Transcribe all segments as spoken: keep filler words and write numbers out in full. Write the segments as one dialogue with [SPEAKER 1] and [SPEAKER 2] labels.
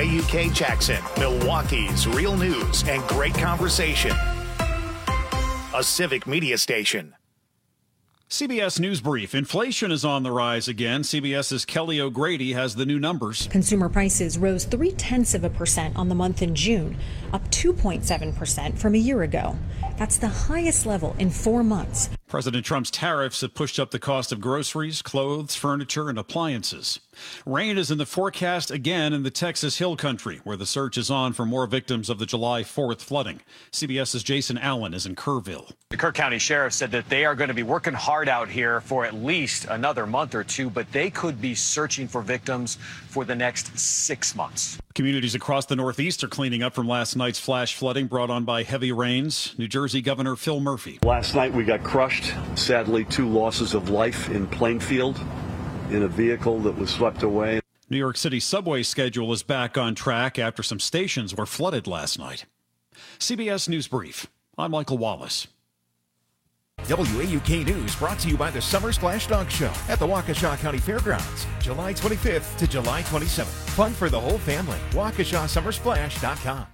[SPEAKER 1] A U K Jackson, Milwaukee's real news and great conversation. A Civic Media station.
[SPEAKER 2] C B S News Brief. Inflation is on the rise again. CBS's Kelly O'Grady has the new numbers.
[SPEAKER 3] Consumer prices rose three-tenths of a percent on the month in June, up two point seven percent from a year ago. That's the highest level in four months.
[SPEAKER 2] President Trump's tariffs have pushed up the cost of groceries, clothes, furniture, and appliances. Rain is in the forecast again in the Texas Hill Country, where the search is on for more victims of the July fourth flooding. CBS's Jason Allen is in Kerrville.
[SPEAKER 4] The Kirk County Sheriff said that they are going to be working hard out here for at least another month or two, but they could be searching for victims for the next six months.
[SPEAKER 2] Communities across the Northeast are cleaning up from last night's flash flooding brought on by heavy rains. New Jersey Governor Phil Murphy.
[SPEAKER 5] Last night we got crushed. Sadly, two losses of life in Plainfield in a vehicle that was swept away.
[SPEAKER 2] New York City subway schedule is back on track after some stations were flooded last night. C B S News Brief. I'm Michael Wallace.
[SPEAKER 6] W A U K News brought to you by the Summer Splash Dog Show at the Waukesha County Fairgrounds, July twenty-fifth to July twenty-seventh. Fun for the whole family. Waukesha Summer Splash dot com.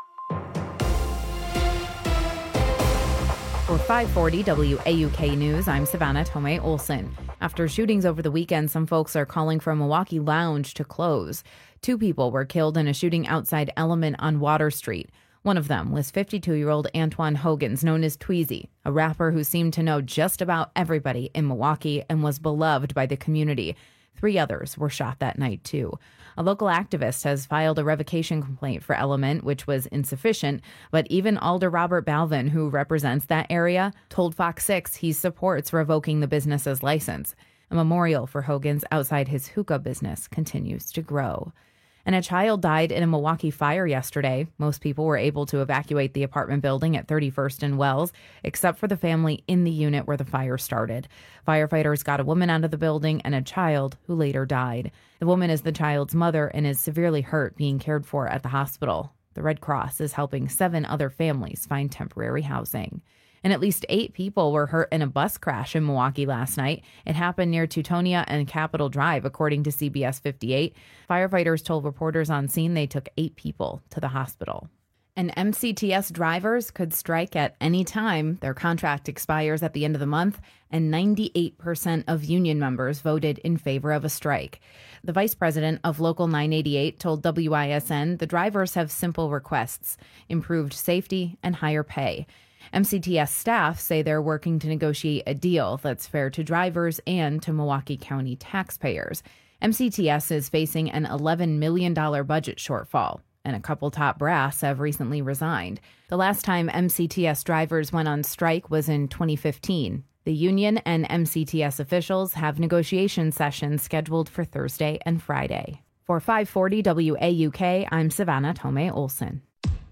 [SPEAKER 7] For five forty W A U K News, I'm Savannah Tomei Olson. After shootings over the weekend, some folks are calling for a Milwaukee lounge to close. Two people were killed in a shooting outside Element on Water Street. One of them was fifty-two-year-old Antoine Hogans, known as Tweezy, a rapper who seemed to know just about everybody in Milwaukee and was beloved by the community. Three others were shot that night, too. A local activist has filed a revocation complaint for Element, which was insufficient, but even Alder Robert Balvin, who represents that area, told Fox six he supports revoking the business's license. A memorial for Hogans outside his hookah business continues to grow. And a child died in a Milwaukee fire yesterday. Most people were able to evacuate the apartment building at thirty-first and Wells, except for the family in the unit where the fire started. Firefighters got a woman out of the building and a child who later died. The woman is the child's mother and is severely hurt, being cared for at the hospital. The Red Cross is helping seven other families find temporary housing. And at least eight people were hurt in a bus crash in Milwaukee last night. It happened near Teutonia and Capitol Drive, according to C B S fifty-eight. Firefighters told reporters on scene they took eight people to the hospital. And M C T S drivers could strike at any time. Their contract expires at the end of the month, and ninety-eight percent of union members voted in favor of a strike. The vice president of Local nine eighty-eight told W I S N the drivers have simple requests: improved safety and higher pay. M C T S staff say they're working to negotiate a deal that's fair to drivers and to Milwaukee County taxpayers. M C T S is facing an eleven million dollars budget shortfall, and a couple top brass have recently resigned. The last time M C T S drivers went on strike was in twenty fifteen. The union and M C T S officials have negotiation sessions scheduled for Thursday and Friday. For five forty W A U K, I'm Savannah Tomei Olson.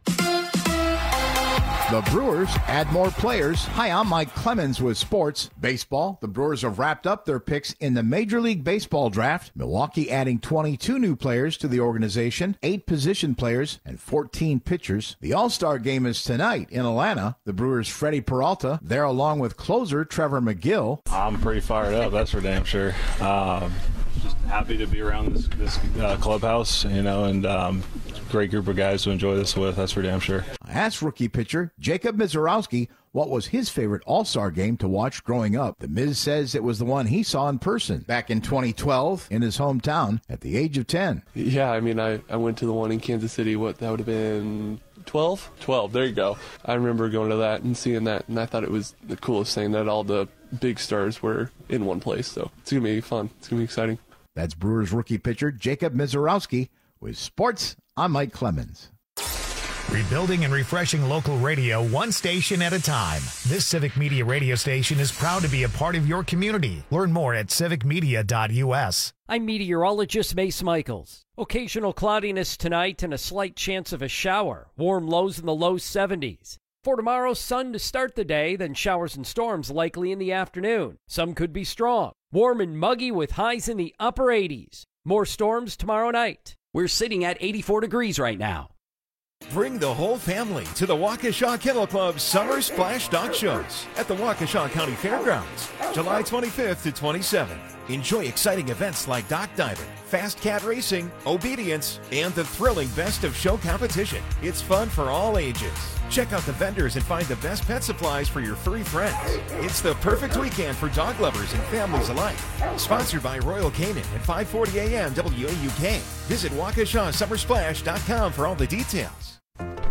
[SPEAKER 8] The Brewers add more players. Hi, I'm Mike Clemens with sports. Baseball, the Brewers have wrapped up their picks in the Major League Baseball draft. Milwaukee adding twenty-two new players to the organization, eight position players, and fourteen pitchers. The All-Star game is tonight in Atlanta. The Brewers' Freddie Peralta there along with closer Trevor McGill.
[SPEAKER 9] I'm pretty fired up, that's for damn sure. Um, just happy to be around this, this uh, clubhouse, you know, and um, great group of guys to enjoy this with, that's for damn sure.
[SPEAKER 8] I asked rookie pitcher Jacob Mizorowski what was his favorite All-Star game to watch growing up. The Miz says it was the one he saw in person back in twenty twelve in his hometown at the age of ten.
[SPEAKER 10] Yeah, I mean, I, I went to the one in Kansas City. What, that would have been twelve? twelve, there you go. I remember going to that and seeing that, and I thought it was the coolest thing that all the big stars were in one place. So it's going to be fun. It's going to be exciting.
[SPEAKER 8] That's Brewers rookie pitcher Jacob Mizorowski. With sports, I'm Mike Clemens.
[SPEAKER 1] Rebuilding and refreshing local radio one station at a time. This Civic Media radio station is proud to be a part of your community. Learn more at civic media dot u s.
[SPEAKER 11] I'm meteorologist Mace Michaels. Occasional cloudiness tonight and a slight chance of a shower. Warm lows in the low seventies. For tomorrow, sun to start the day, then showers and storms likely in the afternoon. Some could be strong. Warm and muggy with highs in the upper eighties. More storms tomorrow night.
[SPEAKER 12] We're sitting at eighty-four degrees right now.
[SPEAKER 6] Bring the whole family to the Waukesha Kennel Club Summer Splash Dog Shows at the Waukesha County Fairgrounds, July twenty-fifth to twenty-seventh. Enjoy exciting events like dock diving, fast cat racing, obedience, and the thrilling best of show competition. It's fun for all ages. Check out the vendors and find the best pet supplies for your furry friends. It's the perfect weekend for dog lovers and families alike. Sponsored by Royal Canin at five forty A M W A U K. Visit Waukesha Summer Splash dot com for all the details.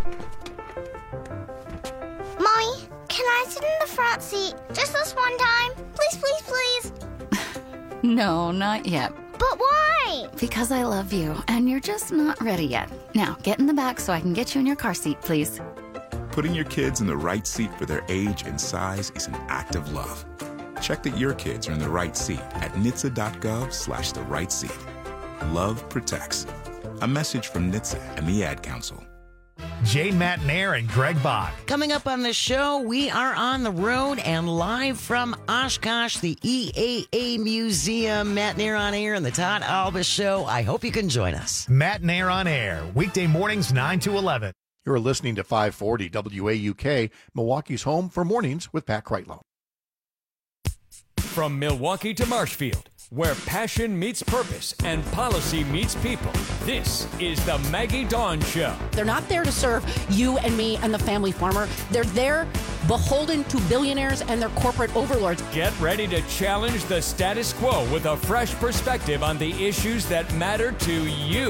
[SPEAKER 13] Mommy, can I sit in the front seat just this one time? Please, please, please.
[SPEAKER 14] No, not yet.
[SPEAKER 13] But why?
[SPEAKER 14] Because I love you, and you're just not ready yet. Now, get in the back so I can get you in your car seat, please.
[SPEAKER 15] Putting your kids in the right seat for their age and size is an act of love. Check that your kids are in the right seat at N H T S A dot gov slash the right seat. Love protects. A message from N H T S A and the Ad Council.
[SPEAKER 1] Jane Matnair and Greg Bach.
[SPEAKER 16] Coming up on the show, we are on the road and live from Oshkosh, the E A A Museum. Matnair on Air and the Todd Alba Show. I hope you can join us.
[SPEAKER 1] Matnair on Air, weekday mornings nine to eleven.
[SPEAKER 8] You're listening to five forty W A U K, Milwaukee's home for mornings with Pat Kreitlow.
[SPEAKER 17] From Milwaukee to Marshfield, where passion meets purpose and policy meets people, this is the Maggie Dawn Show.
[SPEAKER 18] They're not there to serve you and me and the family farmer. They're there beholden to billionaires and their corporate overlords.
[SPEAKER 17] Get ready to challenge the status quo with a fresh perspective on the issues that matter to you.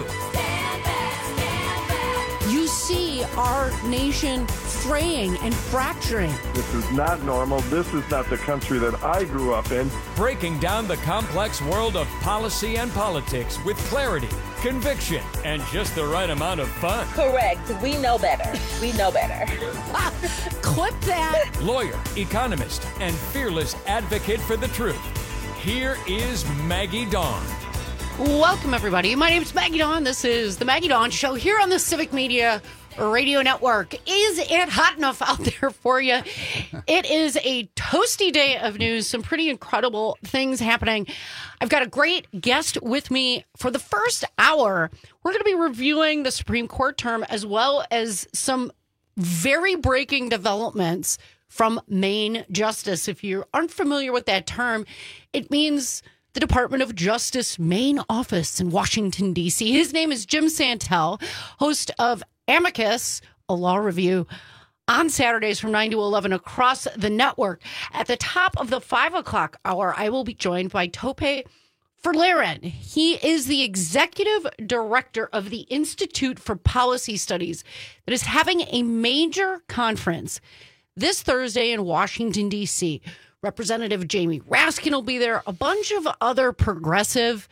[SPEAKER 18] You see our nation fraying and fracturing.
[SPEAKER 19] This is not normal. This is not the country that I grew up in.
[SPEAKER 17] Breaking down the complex world of policy and politics with clarity, conviction, and just the right amount of fun.
[SPEAKER 20] Correct. We know better. We know better.
[SPEAKER 18] Clip that.
[SPEAKER 17] Lawyer, economist, and fearless advocate for the truth. Here is Maggie Dawn.
[SPEAKER 18] Welcome, everybody. My name is Maggie Dawn. This is the Maggie Dawn Show here on the Civic Media Radio Network. Is it hot enough out there for you? It is a toasty day of news. Some pretty incredible things happening. I've got a great guest with me for the first hour. We're going to be reviewing the Supreme Court term as well as some very breaking developments from Maine Justice. If you aren't familiar with that term, it means the Department of Justice main office in Washington, D C. His name is Jim Santel, host of Amicus, a law review, on Saturdays from nine to eleven across the network. At the top of the five o'clock hour, I will be joined by Tope Ferlaren. He is the executive director of the Institute for Policy Studies that is having a major conference this Thursday in Washington, D C. Representative Jamie Raskin will be there, a bunch of other progressive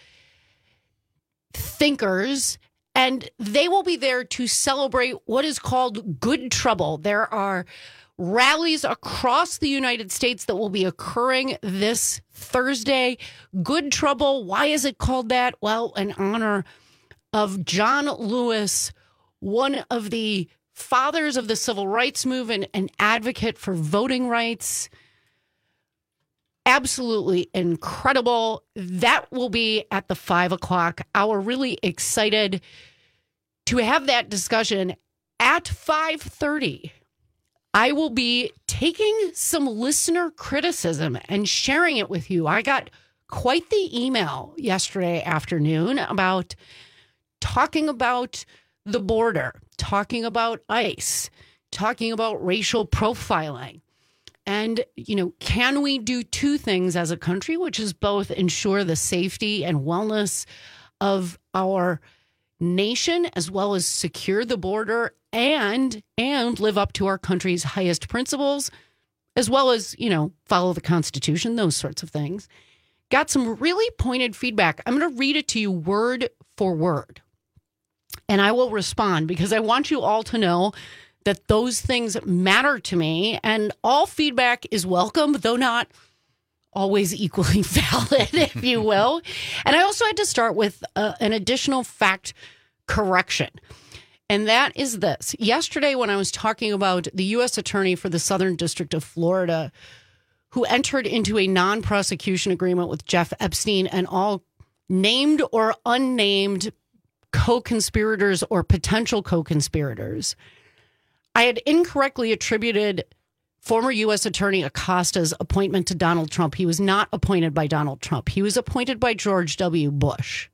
[SPEAKER 18] thinkers, and they will be there to celebrate what is called Good Trouble. There are rallies across the United States that will be occurring this Thursday. Good Trouble, why is it called that? Well, in honor of John Lewis, one of the fathers of the civil rights movement, an advocate for voting rights. Absolutely incredible. That will be at the five o'clock hour. Really excited to have that discussion at five thirty. I will be taking some listener criticism and sharing it with you. I got quite the email yesterday afternoon about talking about the border, talking about ICE, talking about racial profiling. And, you know, can we do two things as a country, which is both ensure the safety and wellness of our nation, as well as secure the border and and live up to our country's highest principles, as well as, you know, follow the Constitution, those sorts of things. Got some really pointed feedback. I'm going to read it to you word for word. And I will respond because I want you all to know that those things matter to me, and all feedback is welcome, though not always equally valid, if you will. And I also had to start with uh, an additional fact correction, and that is this. Yesterday, when I was talking about the U S attorney for the Southern District of Florida, who entered into a non-prosecution agreement with Jeff Epstein and all named or unnamed co-conspirators or potential co-conspirators, I had incorrectly attributed former U S Attorney Acosta's appointment to Donald Trump. He was not appointed by Donald Trump. He was appointed by George W. Bush.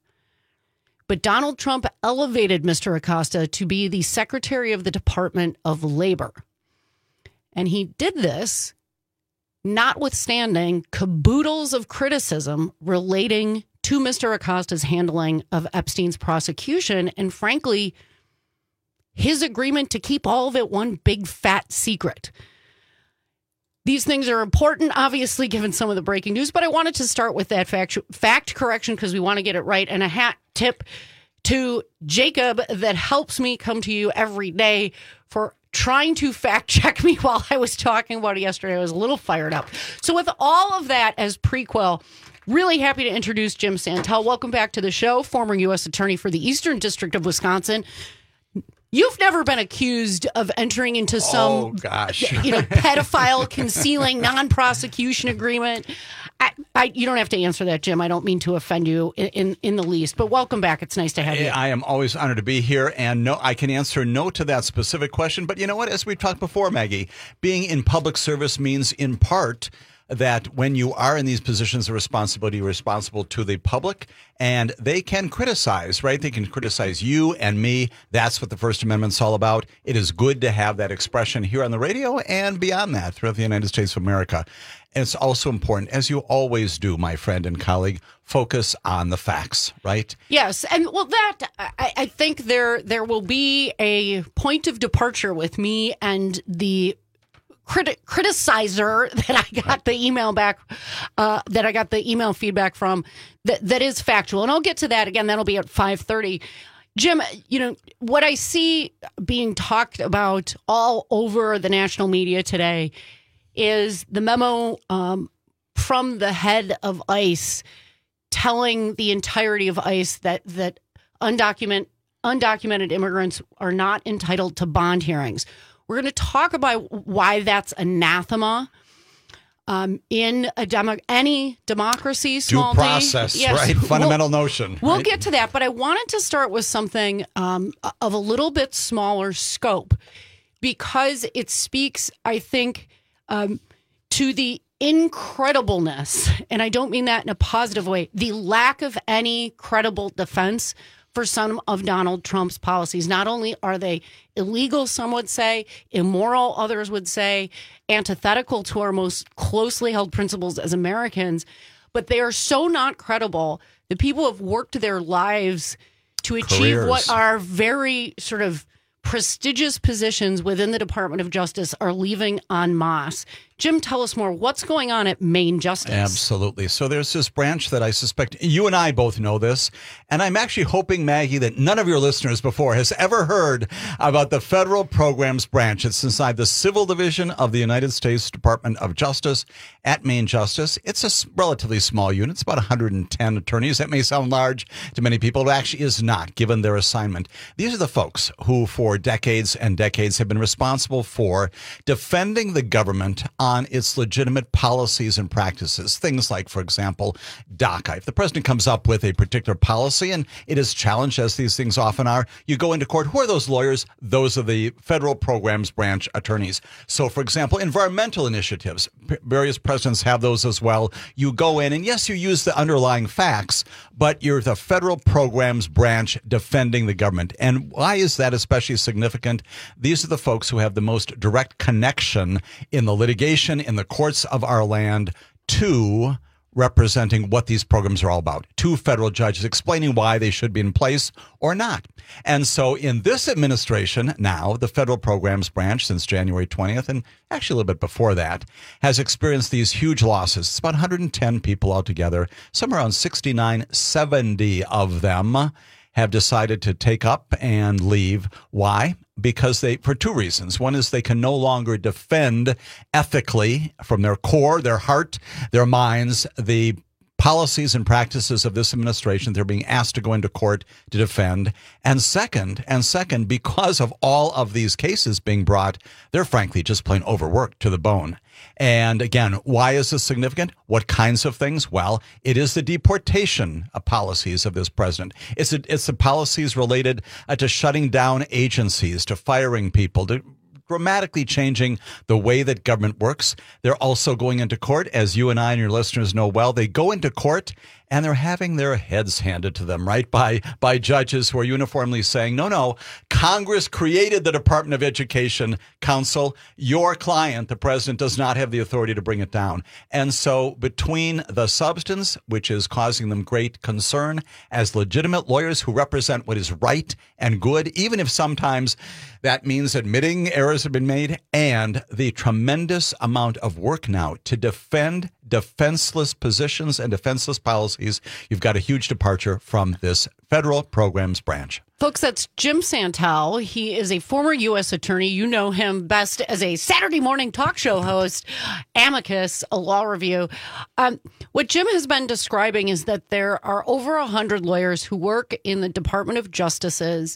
[SPEAKER 18] But Donald Trump elevated Mister Acosta to be the Secretary of the Department of Labor. And he did this notwithstanding caboodles of criticism relating to Mister Acosta's handling of Epstein's prosecution and, frankly, his agreement to keep all of it one big fat secret. These things are important, obviously, given some of the breaking news, but I wanted to start with that fact, fact correction because we want to get it right. And a hat tip to Jacob that helps me come to you every day for trying to fact check me while I was talking about it yesterday. I was a little fired up. So with all of that as prequel, really happy to introduce Jim Santel. Welcome back to the show, former U S Attorney for the Eastern District of Wisconsin. You've never been accused of entering into some,
[SPEAKER 21] oh, gosh.
[SPEAKER 18] you know, pedophile concealing non-prosecution agreement. I, I, you don't have to answer that, Jim. I don't mean to offend you in, in, in the least, but welcome back. It's nice to have you.
[SPEAKER 21] I am always honored to be here, and no, I can answer no to that specific question. But you know what? As we talked before, Maggie, being in public service means in part that when you are in these positions of responsibility, you're responsible to the public, and they can criticize, right? They can criticize you and me. That's what the First Amendment's all about. It is good to have that expression here on the radio and beyond that throughout the United States of America. And it's also important, as you always do, my friend and colleague, focus on the facts, right?
[SPEAKER 18] Yes. And well, that, I, I think there there will be a point of departure with me and the Criti- criticizer that I got the email back, uh, that I got the email feedback from that, that is factual. And I'll get to that again. That'll be at five thirty. Jim, you know, what I see being talked about all over the national media today is the memo um, from the head of ICE telling the entirety of ICE that, that undocumented, undocumented immigrants are not entitled to bond hearings. We're going to talk about why that's anathema um, in a demo- any democracy. Small
[SPEAKER 21] Due process,
[SPEAKER 18] yes,
[SPEAKER 21] right? Fundamental
[SPEAKER 18] we'll,
[SPEAKER 21] notion.
[SPEAKER 18] We'll
[SPEAKER 21] right?
[SPEAKER 18] get to that, but I wanted to start with something um, of a little bit smaller scope because it speaks, I think, um, to the incredibleness, and I don't mean that in a positive way, the lack of any credible defense for some of Donald Trump's policies. Not only are they illegal, some would say, immoral, others would say, antithetical to our most closely held principles as Americans, but they are so not credible that people have worked their lives to achieve
[SPEAKER 21] Careers.
[SPEAKER 18] what are very sort of prestigious positions within the Department of Justice are leaving en masse. Jim, tell us more. What's going on at Maine Justice?
[SPEAKER 21] Absolutely. So there's this branch that I suspect you and I both know this, and I'm actually hoping, Maggie, that none of your listeners before has ever heard about the Federal Programs Branch. It's inside the Civil Division of the United States Department of Justice at Maine Justice. It's a relatively small unit. It's about one hundred ten attorneys. That may sound large to many people. It actually is not, given their assignment. These are the folks who, for decades and decades, have been responsible for defending the government on on its legitimate policies and practices. Things like, for example, DACA. If the president comes up with a particular policy and it is challenged, as these things often are, you go into court. Who are those lawyers? Those are the Federal Programs Branch attorneys. So, for example, environmental initiatives, various presidents have those as well. You go in and, yes, you use the underlying facts, but you're the Federal Programs Branch defending the government. And why is that especially significant? These are the folks who have the most direct connection in the litigation in the courts of our land to representing what these programs are all about, to federal judges explaining why they should be in place or not. And so in this administration now, the Federal Programs Branch since January twentieth, and actually a little bit before that, has experienced these huge losses. It's about one hundred ten people altogether. Some around sixty-nine, seventy of them have decided to take up and leave. Why? Because they, for two reasons. One is they can no longer defend ethically from their core, their heart, their minds, the policies and practices of this administration. They're being asked to go into court to defend. And second, and second, because of all of these cases being brought, they're frankly just plain overworked to the bone. And again, why is this significant? What kinds of things? Well, it is the deportation policies of this president. It's, a, it's the policies related uh, to shutting down agencies, to firing people, to dramatically changing the way that government works. They're also going into court, as you and I and your listeners know well. They go into court and they're having their heads handed to them, right, by by judges who are uniformly saying, no, no, Congress created the Department of Education Council. Your client, the president, does not have the authority to bring it down. And so between the substance, which is causing them great concern as legitimate lawyers who represent what is right and good, even if sometimes that means admitting errors have been made, and the tremendous amount of work now to defend defenseless positions and defenseless policies, you've got a huge departure from this federal programs branch.
[SPEAKER 18] Folks, that's Jim Santel. He is a former U S attorney. You know him best as a Saturday morning talk show host, Amicus, a law review. Um, what Jim has been describing is that there are over one hundred lawyers who work in the Department of Justice's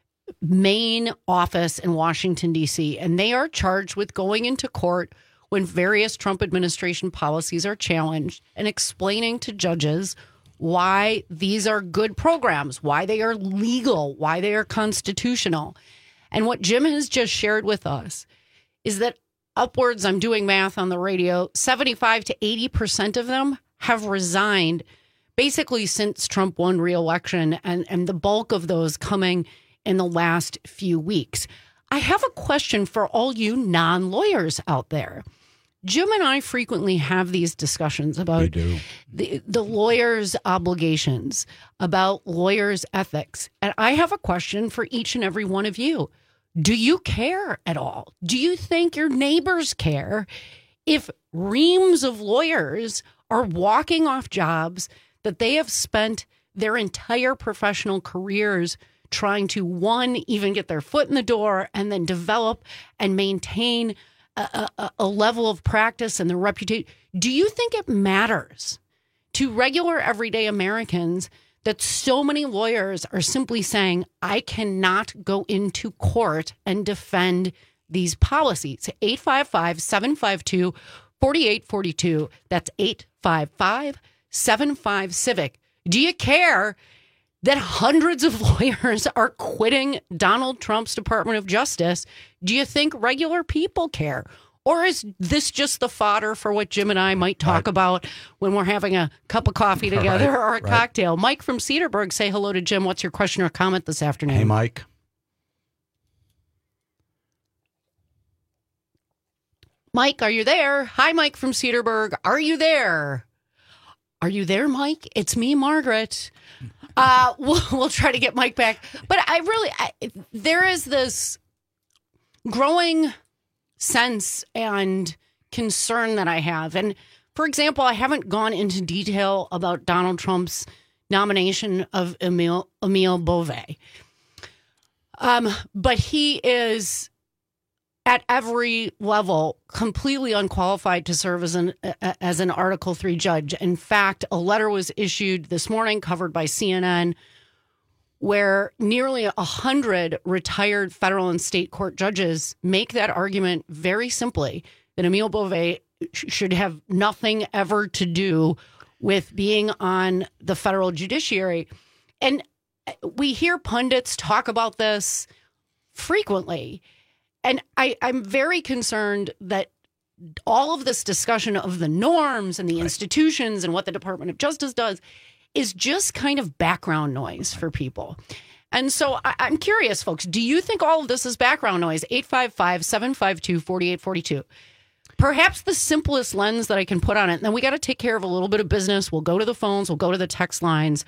[SPEAKER 18] main office in Washington, D C, and they are charged with going into court when various Trump administration policies are challenged and explaining to judges why these are good programs, why they are legal, why they are constitutional. And what Jim has just shared with us is that upwards, I'm doing math on the radio, seventy-five to eighty percent of them have resigned basically since Trump won re-election, and, and the bulk of those coming in the last few weeks. I have a question for all you non-lawyers out there. Jim and I frequently have these discussions about the, the lawyers' obligations, about lawyers' ethics. And I have a question for each and every one of you. Do you care at all? Do you think your neighbors care if reams of lawyers are walking off jobs that they have spent their entire professional careers trying to, one, even get their foot in the door and then develop and maintain a, a, a level of practice and the reputation? Do you think it matters to regular everyday Americans that so many lawyers are simply saying, I cannot go into court and defend these policies? eight five five, seven five two, four eight four two. That's eight five five, seven five, CIVIC. Do you care that hundreds of lawyers are quitting Donald Trump's Department of Justice? Do you think regular people care? Or is this just the fodder for what Jim and I might talk right. about when we're having a cup of coffee together right. or a right. cocktail? Mike from Cedarburg, say hello to Jim. What's your question or comment this afternoon?
[SPEAKER 21] Hey, Mike.
[SPEAKER 18] Mike, are you there? Hi, Mike from Cedarburg. Are you there? Are you there, Mike? It's me, Margaret. Uh, we'll, we'll try to get Mike back. But I really, I, there is this growing sense and concern that I have. And for example, I haven't gone into detail about Donald Trump's nomination of Emile, Emile Beauvais. Um, but he is at every level completely unqualified to serve as an as an Article three judge. In fact, a letter was issued this morning, covered by C N N, where nearly a hundred retired federal and state court judges make that argument very simply, that Emile Beauvais sh- should have nothing ever to do with being on the federal judiciary. And we hear pundits talk about this frequently. And I, I'm very concerned that all of this discussion of the norms and the right. institutions and what the Department of Justice does is just kind of background noise for people. And so I, I'm curious, folks, do you think all of this is background noise? eight five five, seven five two, four eight four two. Perhaps the simplest lens that I can put on it, and then we got to take care of a little bit of business. We'll go to the phones. We'll go to the text lines.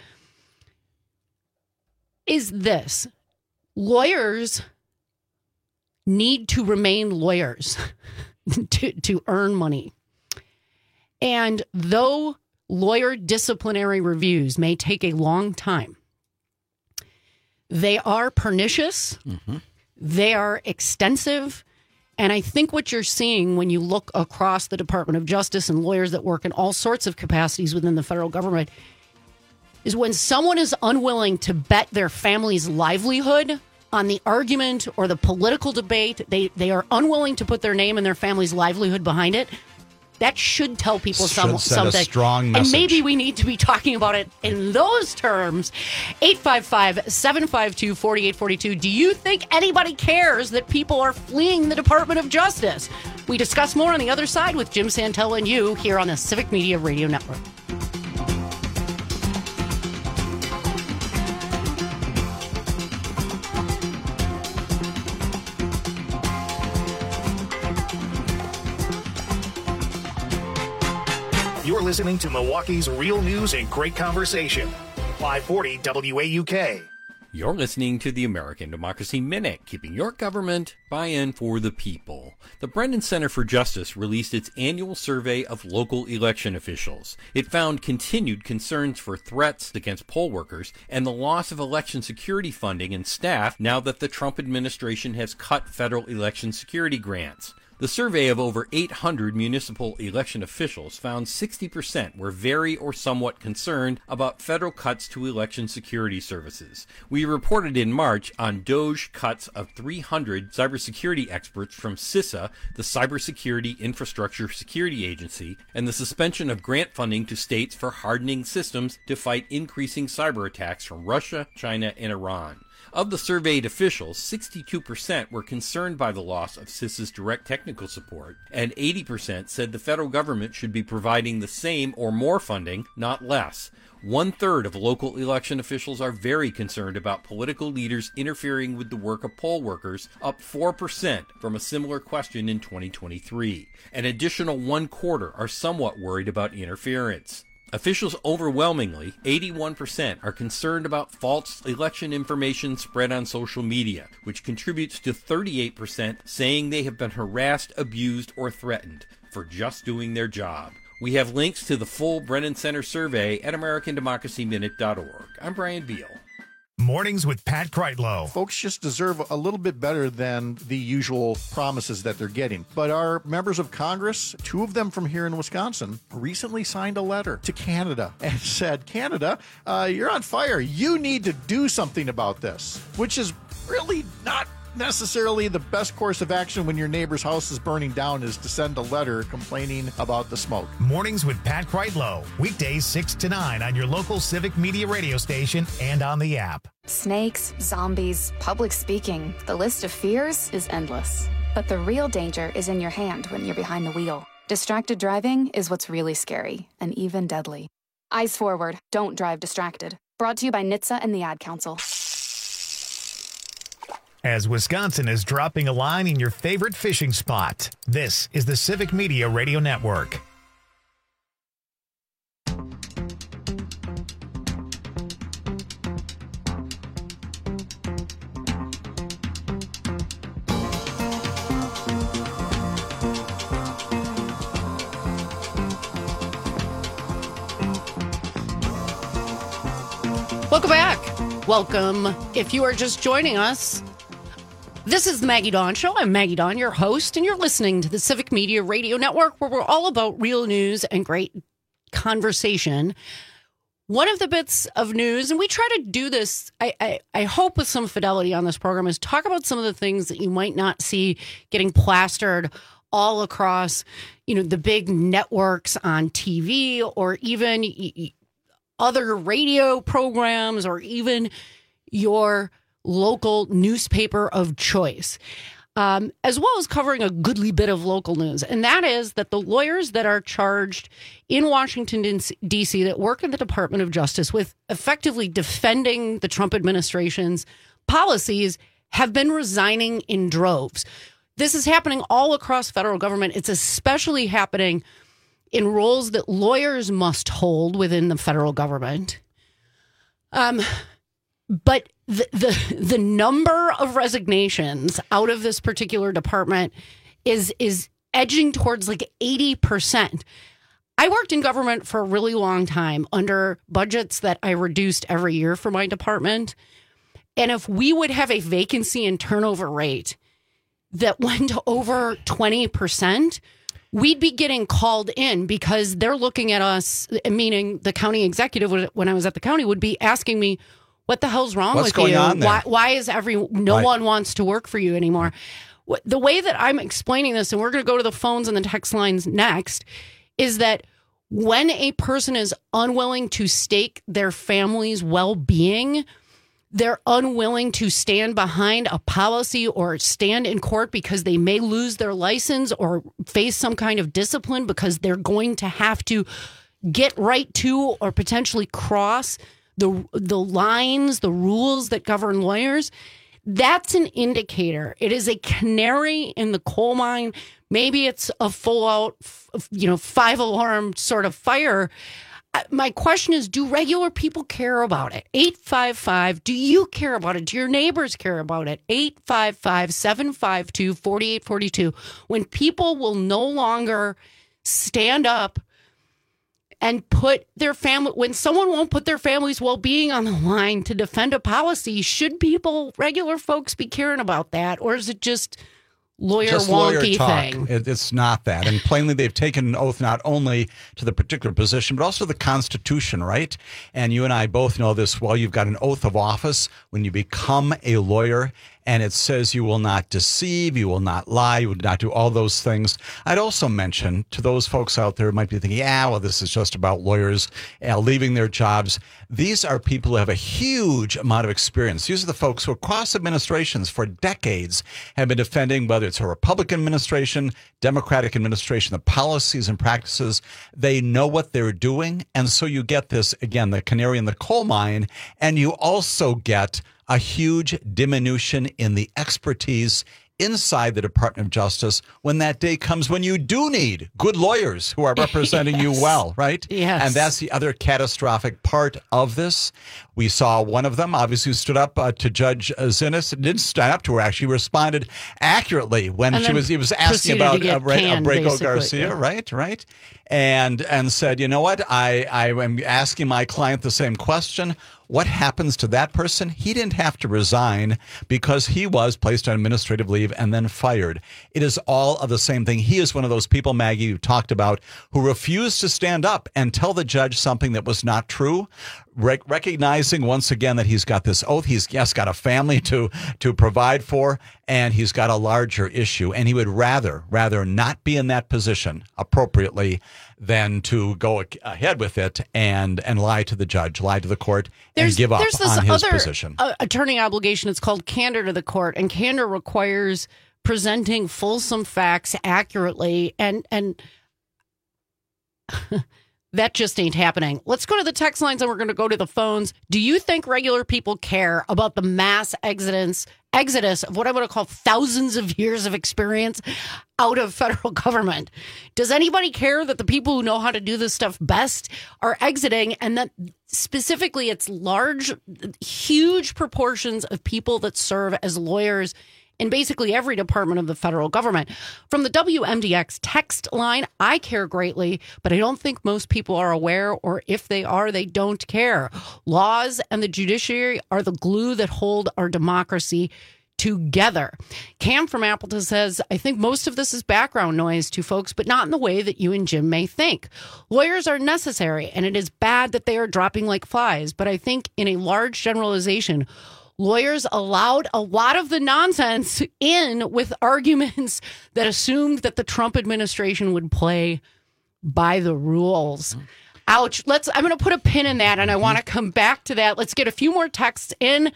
[SPEAKER 18] Is this: lawyers need to remain lawyers to, to earn money. And though lawyer disciplinary reviews may take a long time, they are pernicious, mm-hmm. they are extensive, and I think what you're seeing when you look across the Department of Justice and lawyers that work in all sorts of capacities within the federal government is when someone is unwilling to bet their family's livelihood on the argument or the political debate, they, they are unwilling to put their name and their family's livelihood behind it, that should tell people
[SPEAKER 21] Should
[SPEAKER 18] some,
[SPEAKER 21] send a
[SPEAKER 18] something.
[SPEAKER 21] strong
[SPEAKER 18] And
[SPEAKER 21] message.
[SPEAKER 18] maybe we need to be talking about it in those terms. eight five five, seven five two, four eight four two. Do you think anybody cares that people are fleeing the Department of Justice? We discuss more on the other side with Jim Santel and you here on the Civic Media Radio Network.
[SPEAKER 1] You're listening to Milwaukee's Real News and Great Conversation. five forty W A U K.
[SPEAKER 3] You're listening to the American Democracy Minute, keeping your government buy-in for the people. The Brennan Center for Justice released its annual survey of local election officials. It found continued concerns for threats against poll workers and the loss of election security funding and staff now that the Trump administration has cut federal election security grants. The survey of over eight hundred municipal election officials found sixty percent were very or somewhat concerned about federal cuts to election security services. We reported in March on DOJ cuts of three hundred cybersecurity experts from CISA, the Cybersecurity Infrastructure Security Agency, and the suspension of grant funding to states for hardening systems to fight increasing cyber attacks from Russia, China, and Iran. Of the surveyed officials, sixty-two percent were concerned by the loss of CISA's direct technical support, and eighty percent said the federal government should be providing the same or more funding, not less. One-third of local election officials are very concerned about political leaders interfering with the work of poll workers, up four percent from a similar question in twenty twenty-three. An additional one-quarter are somewhat worried about interference. Officials overwhelmingly, eighty-one percent, are concerned about false election information spread on social media, which contributes to thirty-eight percent saying they have been harassed, abused, or threatened for just doing their job. We have links to the full Brennan Center survey at American Democracy Minute dot org. I'm Brian Beal.
[SPEAKER 1] Mornings with Pat Kreitlow.
[SPEAKER 22] Folks just deserve a little bit better than the usual promises that they're getting. But our members of Congress, two of them from here in Wisconsin, recently signed a letter to Canada and said, Canada, uh, you're on fire. You need to do something about this, which is really not necessarily the best course of action when your neighbor's house is burning down, is to send a letter complaining about the smoke.
[SPEAKER 1] Mornings with Pat Kreitlow. Weekdays six to nine on your local Civic Media radio station and on the app.
[SPEAKER 23] Snakes, zombies, public speaking. The list of fears is endless. But the real danger is in your hand when you're behind the wheel. Distracted driving is what's really scary and even deadly. Eyes forward. Don't drive distracted. Brought to you by N H T S A and the Ad Council.
[SPEAKER 1] As Wisconsin is dropping a line in your favorite fishing spot, this is the Civic Media Radio Network.
[SPEAKER 18] Welcome back. Welcome. If you are just joining us, this is the Maggie Dawn Show. I'm Maggie Dawn, your host, and you're listening to the Civic Media Radio Network, where we're all about real news and great conversation. One of the bits of news, and we try to do this, I, I, I hope with some fidelity on this program, is talk about some of the things that you might not see getting plastered all across, you know, the big networks on T V, or even y- y- other radio programs, or even your local newspaper of choice, um, as well as covering a goodly bit of local news. And that is that the lawyers that are charged in Washington, D C, that work in the Department of Justice with effectively defending the Trump administration's policies have been resigning in droves. This is happening all across federal government. It's especially happening in roles that lawyers must hold within the federal government. Um, but the, the the number of resignations out of this particular department is is edging towards like eighty percent. I worked in government for a really long time under budgets that I reduced every year for my department. And if we would have a vacancy and turnover rate that went to over twenty percent, we'd be getting called in because they're looking at us, meaning the county executive, when I was at the county, would be asking me, what the hell's wrong
[SPEAKER 21] What's
[SPEAKER 18] with
[SPEAKER 21] going
[SPEAKER 18] you?
[SPEAKER 21] on there?
[SPEAKER 18] Why, why is every, no
[SPEAKER 21] Right.
[SPEAKER 18] one wants to work for you anymore? the way that I'm explaining this, and we're going to go to the phones and the text lines next, is that when a person is unwilling to stake their family's well-being, they're unwilling to stand behind a policy or stand in court because they may lose their license or face some kind of discipline because they're going to have to get right to or potentially cross the the lines, the rules that govern lawyers. That's an indicator. It is a canary in the coal mine. Maybe it's a full out, you know, five alarm sort of fire. My question is, do regular people care about it? eight five five, do you care about it? Do your neighbors care about it? eight five five, seven five two, four eight four two. When people will no longer stand up and put their family, when someone won't put their family's well-being on the line to defend a policy, should people, regular folks, be caring about that? Or is it just lawyer
[SPEAKER 21] Just
[SPEAKER 18] wonky
[SPEAKER 21] lawyer talk.
[SPEAKER 18] thing?
[SPEAKER 21] It, it's not that. And plainly, they've taken an oath not only to the particular position, but also the Constitution, right? And you and I both know this well. You've got an oath of office when you become a lawyer, and it says you will not deceive, you will not lie, you will not do all those things. I'd also mention to those folks out there who might be thinking, yeah, well, this is just about lawyers uh, leaving their jobs. These are people who have a huge amount of experience. These are the folks who across administrations for decades have been defending, whether it's a Republican administration, Democratic administration, the policies and practices. They know what they're doing. And so you get this, again, the canary in the coal mine, and you also get a huge diminution in the expertise inside the Department of Justice when that day comes when you do need good lawyers who are representing yes. you well, right?
[SPEAKER 18] Yes.
[SPEAKER 21] And that's the other catastrophic part of this. We saw one of them, obviously, who stood up uh, to Judge uh, Zinnes. Didn't stand up to her, actually responded accurately when
[SPEAKER 18] and
[SPEAKER 21] she was he was asking about uh,
[SPEAKER 18] canned,
[SPEAKER 21] Abrego Garcia,
[SPEAKER 18] yeah.
[SPEAKER 21] right? Right? And and said, you know what? I, I am asking my client the same question. What happens to that person? He didn't have to resign because he was placed on administrative leave and then fired. It is all of the same thing. He is one of those people, Maggie, you talked about, who refused to stand up and tell the judge something that was not true, Re- recognizing once again that he's got this oath. He's yes, got a family to to provide for, and he's got a larger issue. And he would rather, rather not be in that position appropriately than to go ahead with it and and lie to the judge, lie to the court,
[SPEAKER 18] there's,
[SPEAKER 21] and give up
[SPEAKER 18] there's this
[SPEAKER 21] on his
[SPEAKER 18] other,
[SPEAKER 21] position.
[SPEAKER 18] Uh, attorney obligation. It's called candor to the court, and candor requires presenting fulsome facts accurately, and and that just ain't happening. Let's go to the text lines, and we're going to go to the phones. Do you think regular people care about the mass exodus exodus of what I would call thousands of years of experience out of federal government? Does anybody care that the people who know how to do this stuff best are exiting, and that specifically it's large, huge proportions of people that serve as lawyers in basically every department of the federal government? From the W M D X text line, I care greatly, but I don't think most people are aware, or if they are, they don't care. Laws and the judiciary are the glue that hold our democracy together. Cam from Appleton says, I think most of this is background noise to folks, but not in the way that you and Jim may think. Lawyers are necessary, and it is bad that they are dropping like flies, but I think in a large generalization, lawyers allowed a lot of the nonsense in with arguments that assumed that the Trump administration would play by the rules. Ouch. Let's, I'm going to put a pin in that, and I want to come back to that. Let's get a few more texts in.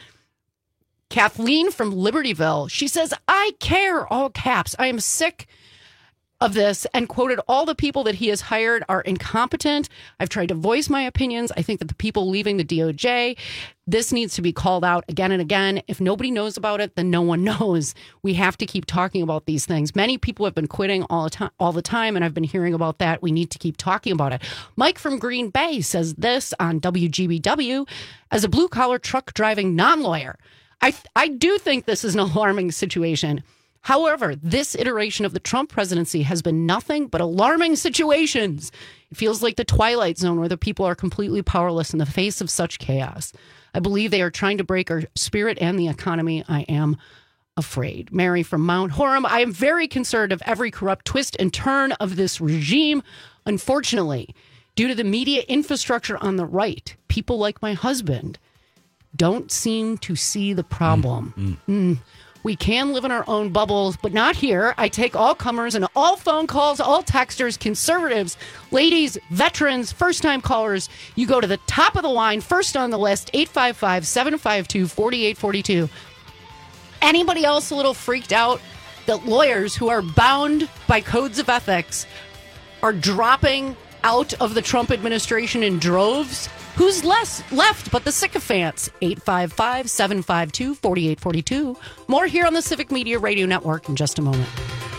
[SPEAKER 18] Kathleen from Libertyville. She says, I care, all caps. I am sick of this, and quoted, all the people that he has hired are incompetent. I've tried to voice my opinions. I think that the people leaving the D O J, this needs to be called out again and again. If nobody knows about it, then no one knows. We have to keep talking about these things. Many people have been quitting all the time, all the time, and I've been hearing about that. We need to keep talking about it. Mike from Green Bay says this on W G B W, as a blue-collar truck driving non-lawyer, I I do think this is an alarming situation. However, this iteration of the Trump presidency has been nothing but alarming situations. It feels like the Twilight Zone where the people are completely powerless in the face of such chaos. I believe they are trying to break our spirit and the economy. I am afraid. Mary from Mount Horham. I am very concerned of every corrupt twist and turn of this regime. Unfortunately, due to the media infrastructure on the right, people like my husband don't seem to see the problem. Mm, mm. Mm. We can live in our own bubbles, but not here. I take all comers and all phone calls, all texters, conservatives, ladies, veterans, first-time callers. You go to the top of the line, first on the list, eight five five, seven five two, four eight four two. Anybody else a little freaked out that lawyers who are bound by codes of ethics are dropping out of the Trump administration in droves? Who's less left but the sycophants? eight five five, seven five two, four eight four two. More here on the Civic Media Radio Network in just a moment.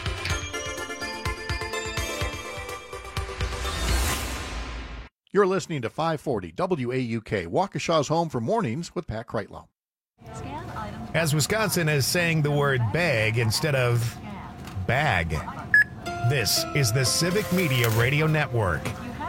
[SPEAKER 22] You're listening to five forty W A U K, Waukesha's home for mornings with Pat Kreitlow.
[SPEAKER 1] As Wisconsin is saying the word bag instead of bag. This is the Civic Media Radio Network.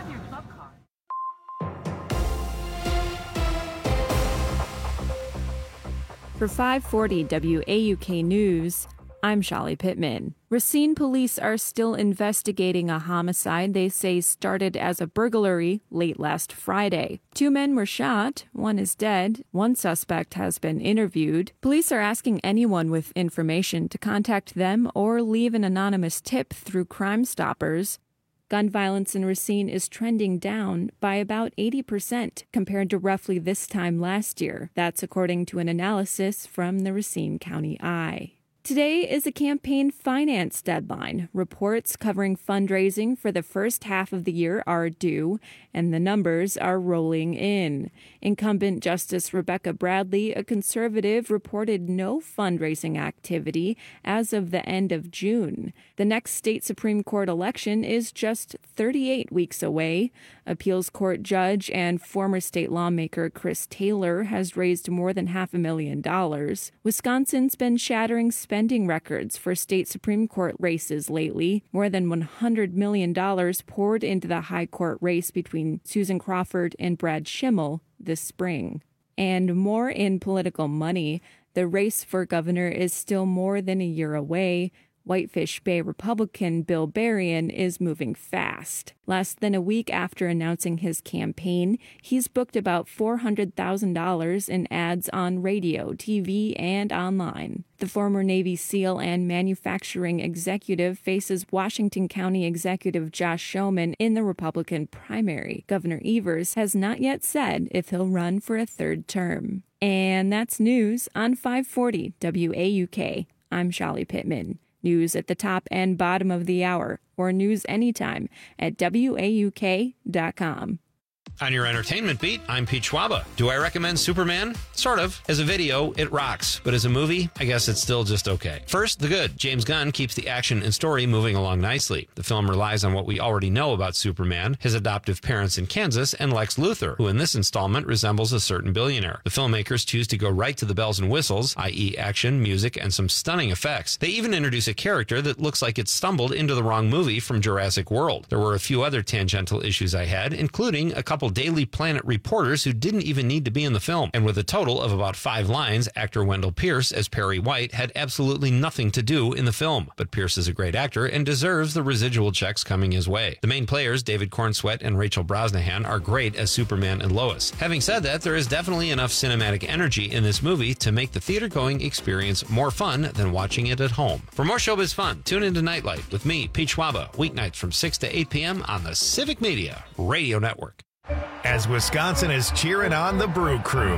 [SPEAKER 2] For five forty W A U K News, I'm Shali Pittman. Racine police are still investigating a homicide they say started as a burglary late last Friday. Two men were shot, one is dead, one suspect has been interviewed. Police are asking anyone with information to contact them or leave an anonymous tip through Crime Stoppers. Gun violence in Racine is trending down by about eighty percent compared to roughly this time last year. That's according to an analysis from the Racine County Eye. Today is a campaign finance deadline. Reports covering fundraising for the first half of the year are due, and the numbers are rolling in. Incumbent Justice Rebecca Bradley, a conservative, reported no fundraising activity as of the end of June. The next state Supreme Court election is just thirty-eight weeks away. Appeals court judge and former state lawmaker Chris Taylor has raised more than half a million dollars. Wisconsin's been shattering spending records for state Supreme Court races lately. More than one hundred million dollars poured into the high court race between Susan Crawford and Brad Schimmel this spring. And more in political money, the race for governor is still more than a year away. Whitefish Bay Republican Bill Berrien is moving fast. Less than a week after announcing his campaign, he's booked about four hundred thousand dollars in ads on radio, T V, and online. The former Navy SEAL and manufacturing executive faces Washington County Executive Josh Showman in the Republican primary. Governor Evers has not yet said if he'll run for a third term. And that's news on five forty W A U K. I'm Shali Pittman. News at the top and bottom of the hour, or news anytime at W A U K dot com.
[SPEAKER 4] On your entertainment beat, I'm Pete Schwaba. Do I recommend Superman? Sort of. As a video, it rocks. But as a movie, I guess it's still just okay. First, the good. James Gunn keeps the action and story moving along nicely. The film relies on what we already know about Superman, his adoptive parents in Kansas, and Lex Luthor, who in this installment resembles a certain billionaire. The filmmakers choose to go right to the bells and whistles, that is action, music, and some stunning effects. They even introduce a character that looks like it stumbled into the wrong movie from Jurassic World. There were a few other tangential issues I had, including a couple Daily Planet reporters who didn't even need to be in the film. And with a total of about five lines, actor Wendell Pierce as Perry White had absolutely nothing to do in the film. But Pierce is a great actor and deserves the residual checks coming his way. The main players, David Cornsweet and Rachel Brosnahan, are great as Superman and Lois. Having said that, there is definitely enough cinematic energy in this movie to make the theater-going experience more fun than watching it at home. For more showbiz fun, tune into Nightlight with me, Pete Schwaba, weeknights from six to eight p.m. on the Civic Media Radio Network.
[SPEAKER 1] As Wisconsin is cheering on the Brew Crew.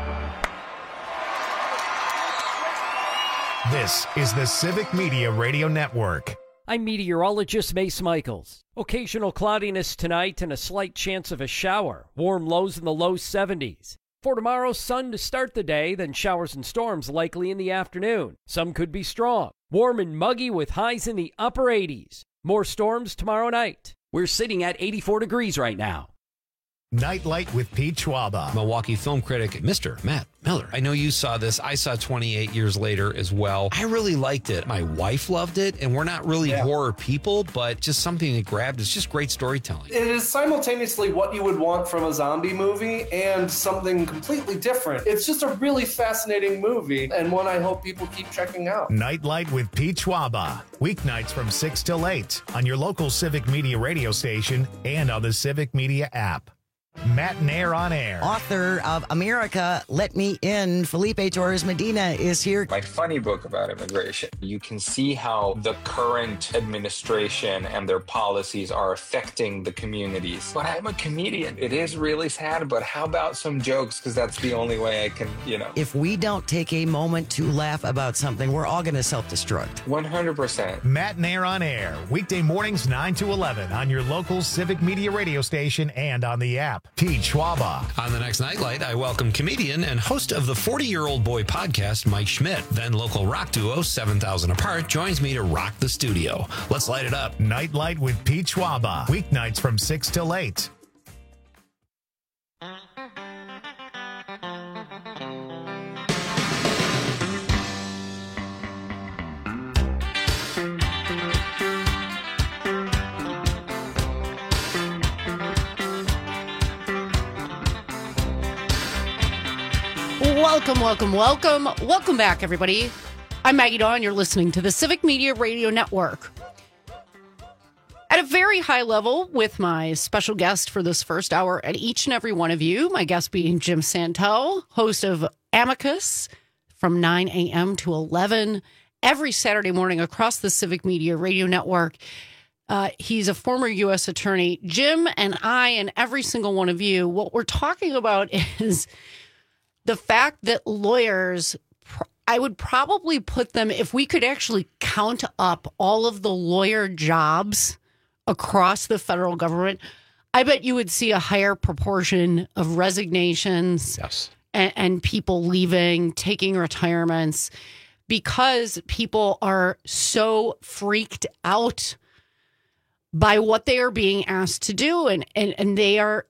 [SPEAKER 1] This is the Civic Media Radio Network.
[SPEAKER 11] I'm meteorologist Mace Michaels. Occasional cloudiness tonight and a slight chance of a shower. Warm lows in the low seventies. For tomorrow, sun to start the day, then showers and storms likely in the afternoon. Some could be strong. Warm and muggy with highs in the upper eighties. More storms tomorrow night.
[SPEAKER 12] We're sitting at eighty-four degrees right now.
[SPEAKER 1] Nightlight with Pete Schwaba.
[SPEAKER 4] Milwaukee film critic, Mister Matt Miller. I know you saw this. I saw twenty-eight years later as well. I really liked it. My wife loved it, and we're not really yeah. horror people, but just something that grabbed. It's just great storytelling.
[SPEAKER 5] It is simultaneously what you would want from a zombie movie and something completely different. It's just a really fascinating movie, and one I hope people keep checking out.
[SPEAKER 1] Nightlight with Pete Schwaba. Weeknights from six till eight on your local Civic Media radio station and on the Civic Media app. Matt Nair on Air.
[SPEAKER 16] Author of America, Let Me In, Felipe Torres Medina is here.
[SPEAKER 7] My funny book about immigration. You can see how the current administration and their policies are affecting the communities. But I'm a comedian. It is really sad, but how about some jokes? Because that's the only way I can, you know.
[SPEAKER 16] If we don't take a moment to laugh about something, we're all going to self-destruct.
[SPEAKER 7] one hundred percent.
[SPEAKER 1] Matt Nair on Air. Weekday mornings nine to eleven on your local Civic Media radio station and on the app. Pete Schwaba.
[SPEAKER 4] On the next Nightlight, I welcome comedian and host of the forty-Year-Old Boy podcast, Mike Schmidt. Then local rock duo seven thousand Apart joins me to rock the studio. Let's light it up.
[SPEAKER 1] Nightlight with Pete Schwaba. Weeknights from six till eight.
[SPEAKER 18] Welcome, welcome, welcome. Welcome back, everybody. I'm Maggie Dawn. You're listening to the Civic Media Radio Network. At a very high level with my special guest for this first hour and each and every one of you, my guest being Jim Santel, host of Amicus from nine a.m. to eleven every Saturday morning across the Civic Media Radio Network. Uh, he's a former U S attorney. Jim and I and every single one of you, what we're talking about is the fact that lawyers, I would probably put them, if we could actually count up all of the lawyer jobs across the federal government, I bet you would see a higher proportion of resignations
[SPEAKER 21] yes.
[SPEAKER 18] and, and people leaving, taking retirements, because people are so freaked out by what they are being asked to do. And, and, and they are,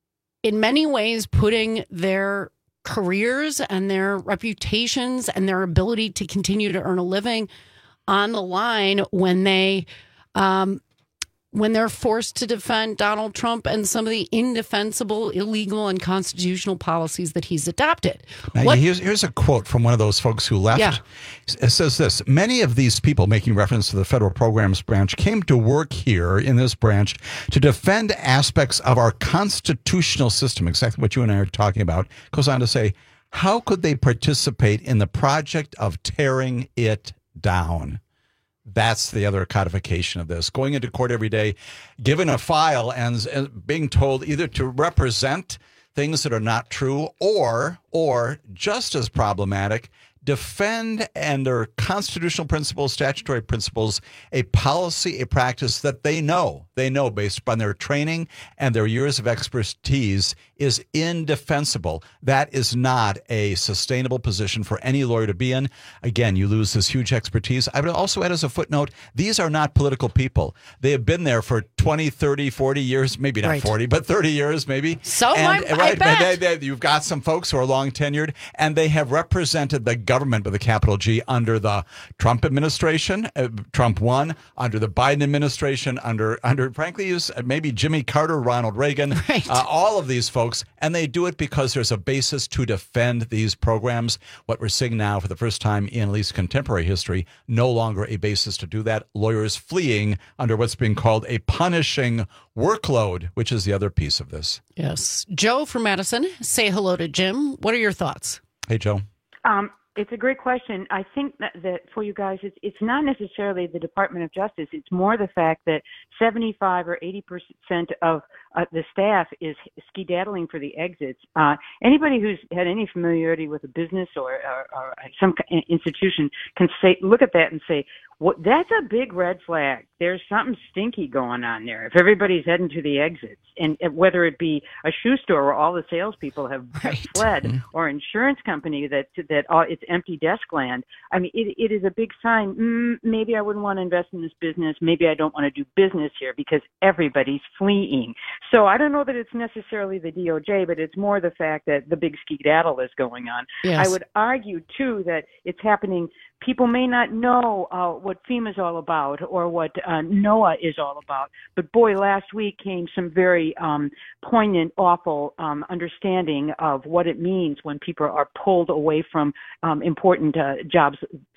[SPEAKER 18] in many ways, putting their careers and their reputations and their ability to continue to earn a living on the line when they um, when they're forced to defend Donald Trump and some of the indefensible, illegal, and unconstitutional policies that he's adopted.
[SPEAKER 21] Now,
[SPEAKER 18] What-
[SPEAKER 21] here's, here's a quote from one of those folks who left.
[SPEAKER 18] Yeah.
[SPEAKER 21] It says this: many of these people, making reference to the federal programs branch, came to work here in this branch to defend aspects of our constitutional system, exactly what you and I are talking about. Goes on to say, how could they participate in the project of tearing it down? That's the other codification of this. Going into court every day, given a file and, and being told either to represent things that are not true or, or just as problematic, defend under constitutional principles, statutory principles, a policy, a practice that they know, they know based upon their training and their years of expertise is indefensible. That is not a sustainable position for any lawyer to be in. Again, you lose this huge expertise. I would also add as a footnote, these are not political people. They have been there for twenty, thirty, forty years, maybe not
[SPEAKER 18] Right.
[SPEAKER 21] forty, but thirty years maybe.
[SPEAKER 18] So
[SPEAKER 21] and,
[SPEAKER 18] I'm- I
[SPEAKER 21] right, but
[SPEAKER 18] bet.
[SPEAKER 21] they- they- you've got some folks who are long tenured, and they have represented the government with a capital G under the Trump administration, uh, Trump one, under the Biden administration, under, under frankly, is maybe Jimmy Carter, Ronald Reagan,
[SPEAKER 18] Right.
[SPEAKER 21] uh, all of these folks, and they do it because there's a basis to defend these programs. What we're seeing now for the first time in at least contemporary history, no longer a basis to do that. Lawyers fleeing under what's being called a punishing workload, which is the other piece of this.
[SPEAKER 18] Yes. Joe from Madison, say hello to Jim. What are your thoughts?
[SPEAKER 21] Hey, Joe.
[SPEAKER 9] Um, it's a great question. I think that, that for you guys, it's, it's not necessarily the Department of Justice. It's more the fact that seventy-five or eighty percent of uh, the staff is skedaddling for the exits. Uh, anybody who's had any familiarity with a business or, or, or some institution can say, look at that and say, what, that's a big red flag. There's something stinky going on there. If everybody's heading to the exits, and whether it be a shoe store where all the salespeople have
[SPEAKER 18] Right.
[SPEAKER 9] fled,
[SPEAKER 21] Mm-hmm.
[SPEAKER 9] or insurance company that that all, it's empty desk land. I mean, it, it is a big sign. Mm, maybe I wouldn't want to invest in this business. Maybe I don't want to do business here because everybody's fleeing. So I don't know that it's necessarily the D O J, but it's more the fact that the big skedaddle is going on.
[SPEAKER 18] Yes.
[SPEAKER 9] I would argue too that it's happening. People may not know uh, what FEMA is all about or what uh, NOAA is all about, but boy, last week came some very um, poignant, awful um, understanding of what it means when people are pulled away from um, important uh, jobs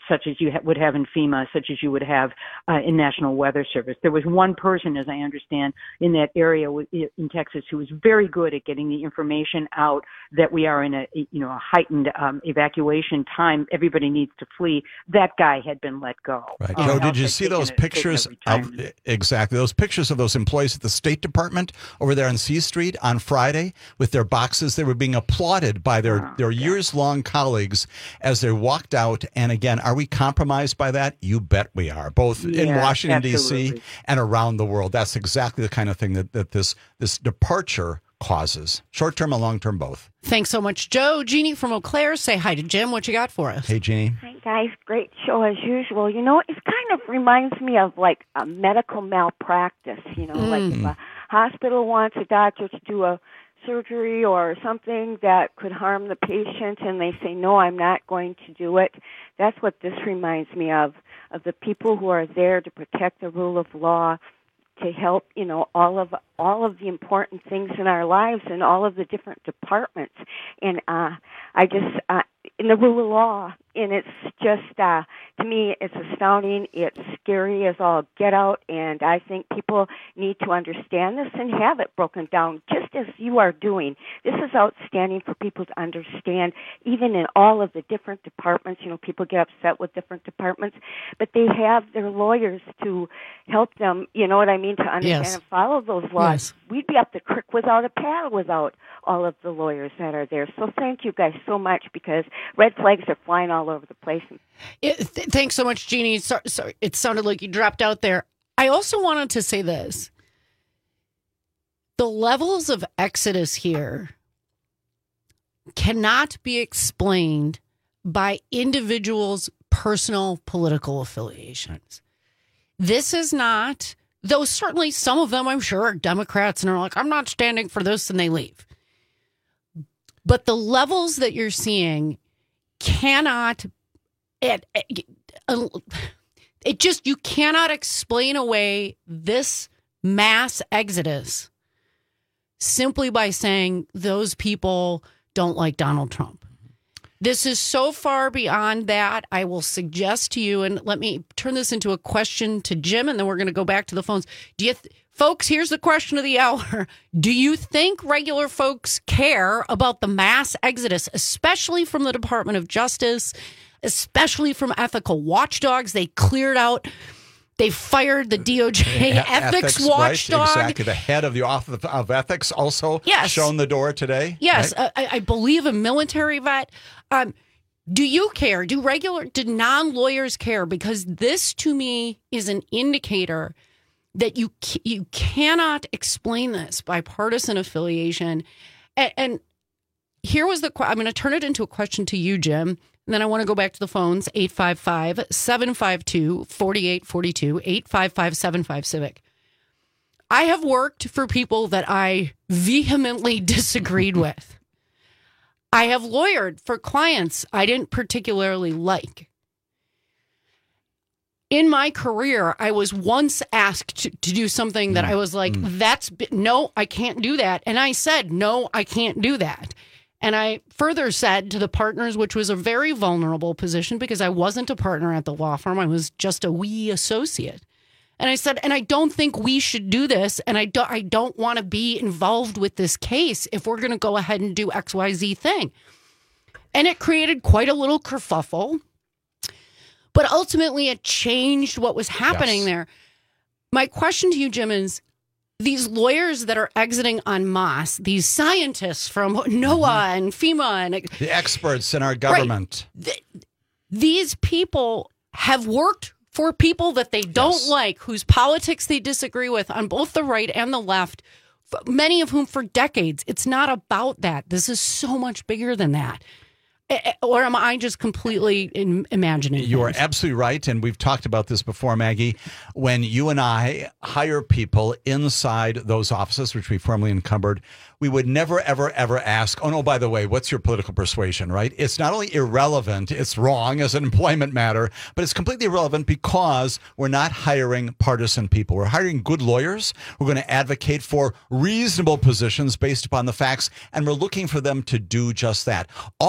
[SPEAKER 9] such as you ha- would have in FEMA, such as you would have uh, in National Weather Service. There was one person, as I understand, in that area w- in Texas who was very good at getting the information out that we are in a you know a heightened um, evacuation time. Everybody needs to flee. That guy had been let go.
[SPEAKER 21] Right,
[SPEAKER 9] Um,
[SPEAKER 21] Joe. Did
[SPEAKER 9] else
[SPEAKER 21] you
[SPEAKER 9] had
[SPEAKER 21] see
[SPEAKER 9] taken
[SPEAKER 21] those
[SPEAKER 9] a- taken a
[SPEAKER 21] pictures
[SPEAKER 9] retirement.
[SPEAKER 21] of exactly those pictures of those employees at the State Department over there on C Street on Friday with their boxes? They were being applauded by their
[SPEAKER 9] Oh,
[SPEAKER 21] their years long colleagues as they walked out. And again, are we compromised by that? You bet we are. Both in
[SPEAKER 9] Yeah,
[SPEAKER 21] Washington D C
[SPEAKER 9] absolutely.
[SPEAKER 21] and around the world. That's exactly the kind of thing that that this this departure causes. Short term and long term both.
[SPEAKER 18] Thanks so much, Joe. Jeannie from Eau Claire, say hi to Jim. What you got for us?
[SPEAKER 21] Hey, Jeannie.
[SPEAKER 6] Hi, guys. Great show as usual. You know, it kind of reminds me of like a medical malpractice. You know,
[SPEAKER 18] Mm.
[SPEAKER 6] like if a hospital wants a doctor to do a surgery or something that could harm the patient and they say, no, I'm not going to do it. That's what this reminds me of, of the people who are there to protect the rule of law, to help, you know, all of all of the important things in our lives and all of the different departments. And uh, I just, uh, in the rule of law, and it's just, uh, to me, it's astounding. It's scary as all get out, and I think people need to understand this and have it broken down, just as you are doing. This is outstanding for people to understand, even in all of the different departments. You know, people get upset with different departments, but they have their lawyers to help them, you know what I mean, to understand
[SPEAKER 18] Yes.
[SPEAKER 6] and follow those laws.
[SPEAKER 18] Yes.
[SPEAKER 6] We'd be up the creek without a paddle without all of the lawyers that are there. So thank you guys so much, because red flags are flying all over the place.
[SPEAKER 18] It, th- thanks so much, Jeannie. So, sorry, it sounded like you dropped out there. I also wanted to say this. The levels of exodus here cannot be explained by individuals' personal political affiliations. This is not, though certainly some of them, I'm sure, are Democrats and are like, I'm not standing for this, and they leave. But the levels that you're seeing cannot, it, it, it just, you cannot explain away this mass exodus simply by saying those people don't like Donald Trump. This is so far beyond that. I will suggest to you, and let me turn this into a question to Jim, and then we're going to go back to the phones. Do you, th- folks, here's the question of the hour. Do you think regular folks care about the mass exodus, especially from the Department of Justice, especially from ethical watchdogs? They cleared out, they fired the D O J
[SPEAKER 21] Yeah,
[SPEAKER 18] ethics,
[SPEAKER 21] right,
[SPEAKER 18] watchdog.
[SPEAKER 21] exactly. The head of the Office of, of Ethics also
[SPEAKER 18] Yes.
[SPEAKER 21] shown the door today.
[SPEAKER 18] Yes,
[SPEAKER 21] right?
[SPEAKER 18] I, I believe a military vet. Um, do you care? Do regular, do non-lawyers care? Because this, to me, is an indicator that you ca- you cannot explain this by partisan affiliation. And, and here was the que- I'm going to turn it into a question to you, Jim. And then I want to go back to the phones, eight five five, seven five two, four eight four two, eight five five, seven five Civic. I have worked for people that I vehemently disagreed with. I have lawyered for clients I didn't particularly like. In my career, I was once asked to, to do something that I was like, that's, no, I can't do that. And I said, no, I can't do that. And I further said to the partners, which was a very vulnerable position because I wasn't a partner at the law firm. I was just a wee associate. And I said, and I don't think we should do this. And I don't, I don't want to be involved with this case if we're going to go ahead and do X Y Z thing. And it created quite a little kerfuffle. But ultimately, it changed what was happening
[SPEAKER 21] Yes.
[SPEAKER 18] there. My question to you, Jim, is these lawyers that are exiting en masse, these scientists from NOAA and FEMA, and
[SPEAKER 21] The experts in our government.
[SPEAKER 18] Th- these people have worked for people that they don't
[SPEAKER 21] Yes.
[SPEAKER 18] like, whose politics they disagree with on both the right and the left, f- many of whom for decades. It's not about that. This is so much bigger than that. Eh, eh, Or am I just completely in, imagining?
[SPEAKER 21] You are
[SPEAKER 18] things?
[SPEAKER 21] absolutely right. And we've talked about this before, Maggie. When you and I hire people inside those offices, which we formerly encumbered, we would never, ever, ever ask, oh, no, by the way, what's your political persuasion, right? It's not only irrelevant, it's wrong as an employment matter, but it's completely irrelevant because we're not hiring partisan people. We're hiring good lawyers. We're going to advocate for reasonable positions based upon the facts, and we're looking for them to do just that. All of these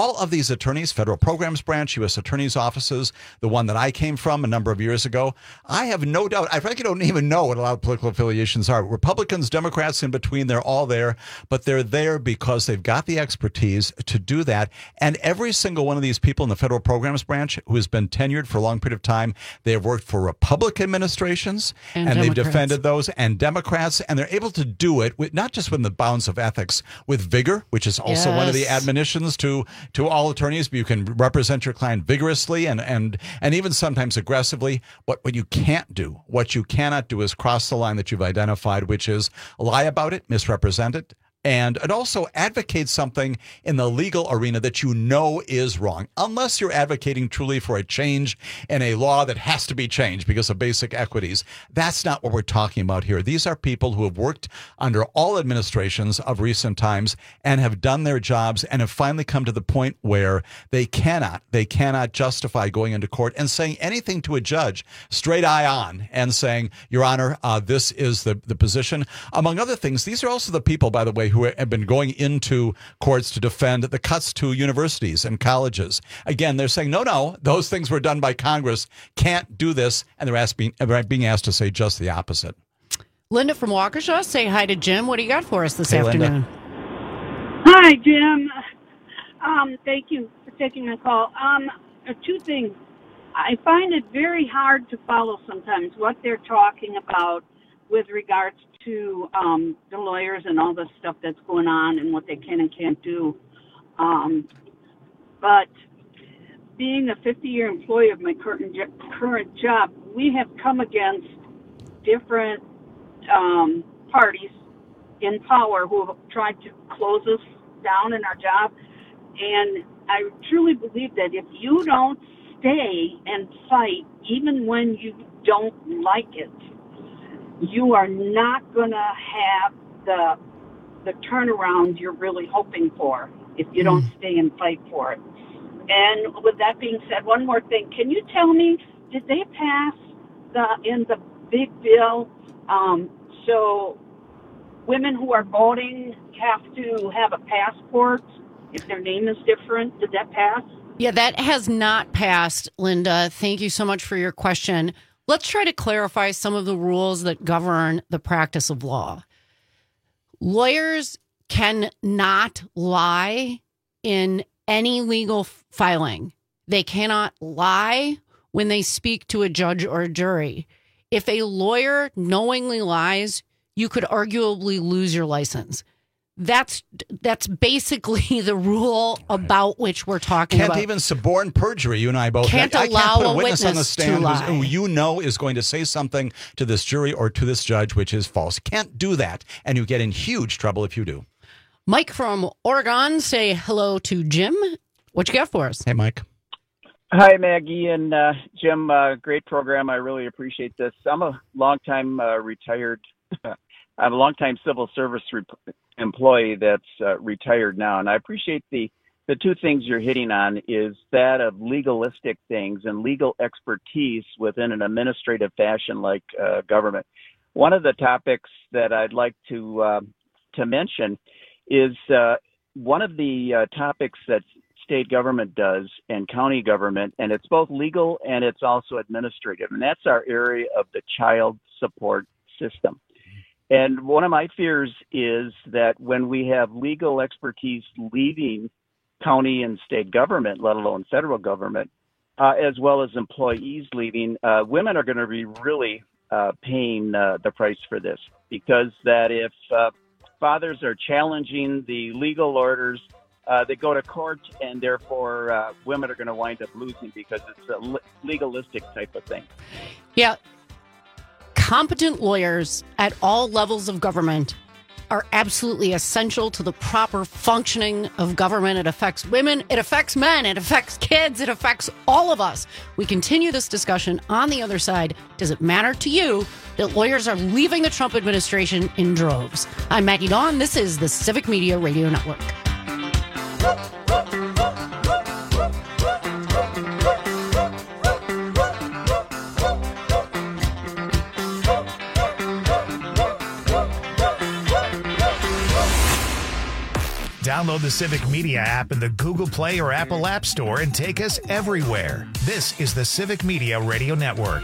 [SPEAKER 21] these attorneys, Federal Programs Branch, U S Attorney's offices, the one that I came from a number of years ago, I have no doubt, I frankly don't even know what a lot of political affiliations are. Republicans, Democrats, in between, they're all there, but they're there because they've got the expertise to do that. And every single one of these people in the Federal Programs Branch who has been tenured for a long period of time, they have worked for Republican administrations, and, and they've defended those, and Democrats, and they're able to do it with not just within the bounds of ethics, with vigor, which is also yes. one of the admonitions to to all attorneys. You can represent your client vigorously and and and even sometimes aggressively. But what you can't do, what you cannot do, is cross the line that you've identified, which is lie about it, misrepresent it, and and also advocate something in the legal arena that you know is wrong, unless you're advocating truly for a change in a law that has to be changed because of basic equities. That's not what we're talking about here. These are people who have worked under all administrations of recent times and have done their jobs and have finally come to the point where they cannot, they cannot justify going into court and saying anything to a judge, straight eye on, and saying, Your Honor, uh, this is the, the position. Among other things, these are also the people, by the way, who have been going into courts to defend the cuts to universities and colleges. Again, they're saying, no, no, those things were done by Congress, can't do this, and they're asking, being asked to say just the opposite.
[SPEAKER 18] Linda from Waukesha, say hi to Jim. What do you got for us this
[SPEAKER 21] hey,
[SPEAKER 18] afternoon?
[SPEAKER 10] Linda. Hi, Jim. Um, thank you for taking my call. Um, two things. I find it very hard to follow sometimes what they're talking about with regards to um, the lawyers and all the stuff that's going on and what they can and can't do. Um, but being a fifty-year employee of my current current job, we have come against different um, parties in power who have tried to close us down in our job. And I truly believe that if you don't stay and fight, even when you don't like it, you are not going to have the the turnaround you're really hoping for if you don't stay and fight for it. And with that being said, one more thing. Can you tell me, did they pass the in the big bill, um, so women who are voting have to have a passport if their name is different? Did that pass?
[SPEAKER 18] Yeah, that has not passed, Linda. Thank you so much for your question. Let's try to clarify some of the rules that govern the practice of law. Lawyers cannot lie in any legal filing. They cannot lie when they speak to a judge or a jury. If a lawyer knowingly lies, you could arguably lose your license. That's that's basically the rule about which we're talking
[SPEAKER 21] can't
[SPEAKER 18] about.
[SPEAKER 21] Can't even suborn perjury. You and I both.
[SPEAKER 18] Can't
[SPEAKER 21] I,
[SPEAKER 18] allow
[SPEAKER 21] I can't put a,
[SPEAKER 18] a
[SPEAKER 21] witness,
[SPEAKER 18] witness
[SPEAKER 21] on the stand
[SPEAKER 18] to
[SPEAKER 21] who's,
[SPEAKER 18] lie.
[SPEAKER 21] who you know is going to say something to this jury or to this judge which is false. Can't do that, and you get in huge trouble if you do.
[SPEAKER 18] Mike from Oregon, say hello to Jim. What you got for us?
[SPEAKER 21] Hey, Mike.
[SPEAKER 13] Hi, Maggie and uh, Jim. Uh, great program. I really appreciate this. I'm a longtime uh, retired. I'm a longtime civil service re- employee that's uh, retired now, and I appreciate the the two things you're hitting on is that of legalistic things and legal expertise within an administrative fashion like uh, government. One of the topics that I'd like to uh, to mention is uh, one of the uh, topics that state government does and county government, and it's both legal and it's also administrative, and that's our area of the child support system. And one of my fears is that when we have legal expertise leaving county and state government, let alone federal government, uh, as well as employees leaving, uh, women are going to be really uh, paying uh, the price for this, because that if uh, fathers are challenging the legal orders, uh, they go to court, and therefore uh, women are going to wind up losing because it's a le- legalistic type of thing.
[SPEAKER 18] Yeah. Competent lawyers at all levels of government are absolutely essential to the proper functioning of government. It affects women, it affects men, it affects kids, it affects all of us. We continue this discussion on the other side. Does it matter to you that lawyers are leaving the Trump administration in droves? I'm Maggie Dawn. This is the Civic Media Radio Network.
[SPEAKER 1] Download the Civic Media app in the Google Play or Apple App Store and take us everywhere. This is the Civic Media Radio Network.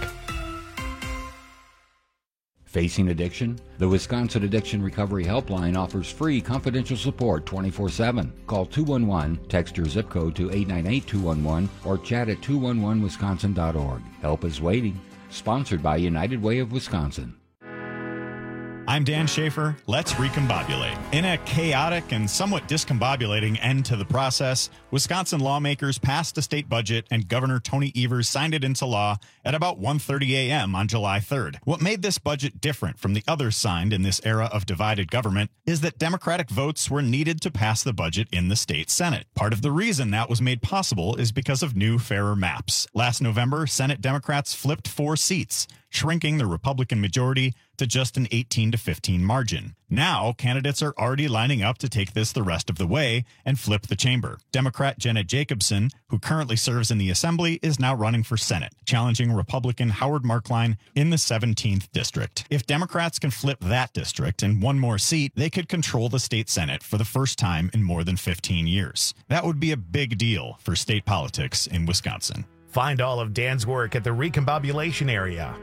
[SPEAKER 8] Facing addiction? The Wisconsin Addiction Recovery Helpline offers free confidential support twenty-four seven. Call two one one, text your zip code to eight nine eight two one one, or chat at two one one wisconsin dot org. Help is waiting. Sponsored by United Way of Wisconsin.
[SPEAKER 14] I'm Dan Schaefer. Let's recombobulate. In a chaotic and somewhat discombobulating end to the process, Wisconsin lawmakers passed a state budget and Governor Tony Evers signed it into law at about one thirty a.m. on July third. What made this budget different from the others signed in this era of divided government is that Democratic votes were needed to pass the budget in the state Senate. Part of the reason that was made possible is because of new, fairer maps. Last November, Senate Democrats flipped four seats, shrinking the Republican majority to just an eighteen to fifteen margin. Now, candidates are already lining up to take this the rest of the way and flip the chamber. Democrat Jenna Jacobson, who currently serves in the Assembly, is now running for Senate, challenging Republican Howard Markline in the seventeenth district. If Democrats can flip that district and one more seat, they could control the state Senate for the first time in more than fifteen years. That would be a big deal for state politics in Wisconsin.
[SPEAKER 1] Find all of Dan's work at the Recombobulation area.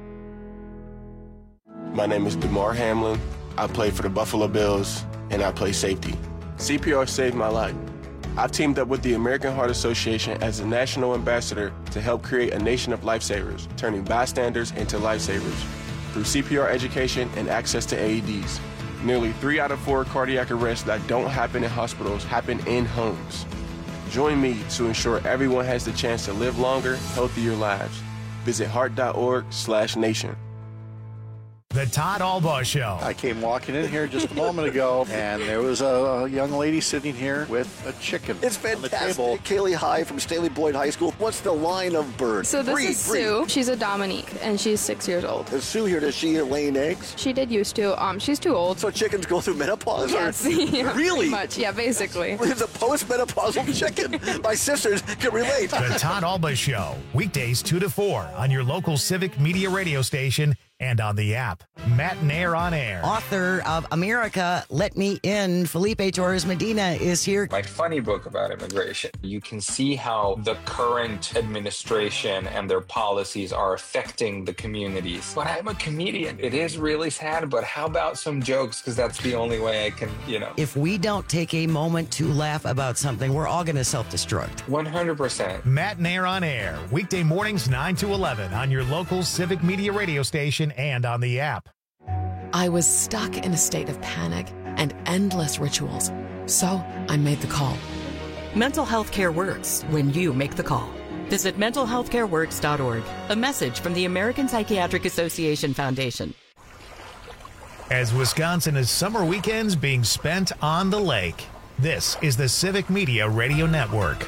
[SPEAKER 15] My name is DeMar Hamlin. I play for the Buffalo Bills, and I play safety. C P R saved my life. I've teamed up with the American Heart Association as a national ambassador to help create a nation of lifesavers, turning bystanders into lifesavers through C P R education and access to A E Ds. Nearly three out of four cardiac arrests that don't happen in hospitals happen in homes. Join me to ensure everyone has the chance to live longer, healthier lives. Visit heart.org slash nation.
[SPEAKER 1] The Todd Albaugh Show.
[SPEAKER 22] I came walking in here just a moment ago, and there was a, a young lady sitting here with a chicken.
[SPEAKER 24] It's fantastic. Kaylee High from Stanley Boyd High School. What's the line of birds?
[SPEAKER 25] So this
[SPEAKER 24] breed,
[SPEAKER 25] is
[SPEAKER 24] breed.
[SPEAKER 25] Sue. She's a Dominique, and she's six years old.
[SPEAKER 24] Is Sue here? Does she laying eggs?
[SPEAKER 25] She did used to. Um, she's too old.
[SPEAKER 24] So chickens go through menopause?
[SPEAKER 25] Yes.
[SPEAKER 24] Or?
[SPEAKER 25] Yeah,
[SPEAKER 24] really?
[SPEAKER 25] Pretty much. Yeah, basically.
[SPEAKER 24] It's a post-menopausal chicken. My sisters can relate.
[SPEAKER 1] The Todd Albaugh Show. Weekdays two to four on your local Civic Media radio station and on the app. Matt Nair on air.
[SPEAKER 16] Author of America, Let Me In, Felipe Torres Medina is here.
[SPEAKER 7] My funny book about immigration. You can see how the current administration and their policies are affecting the communities. But I'm a comedian. It is really sad, but how about some jokes? Because that's the only way I can, you know.
[SPEAKER 16] If we don't take a moment to laugh about something, we're all going to self-destruct.
[SPEAKER 7] one hundred percent.
[SPEAKER 1] Matt Nair on air. Weekday mornings nine to eleven on your local Civic Media radio station and on the app.
[SPEAKER 26] I was stuck in a state of panic and endless rituals. So I made the call.
[SPEAKER 27] Mental health care works when you make the call. Visit mental health care works dot org. A message from the American Psychiatric Association Foundation.
[SPEAKER 1] As Wisconsin is summer weekends being spent on the lake, this is the Civic Media Radio Network.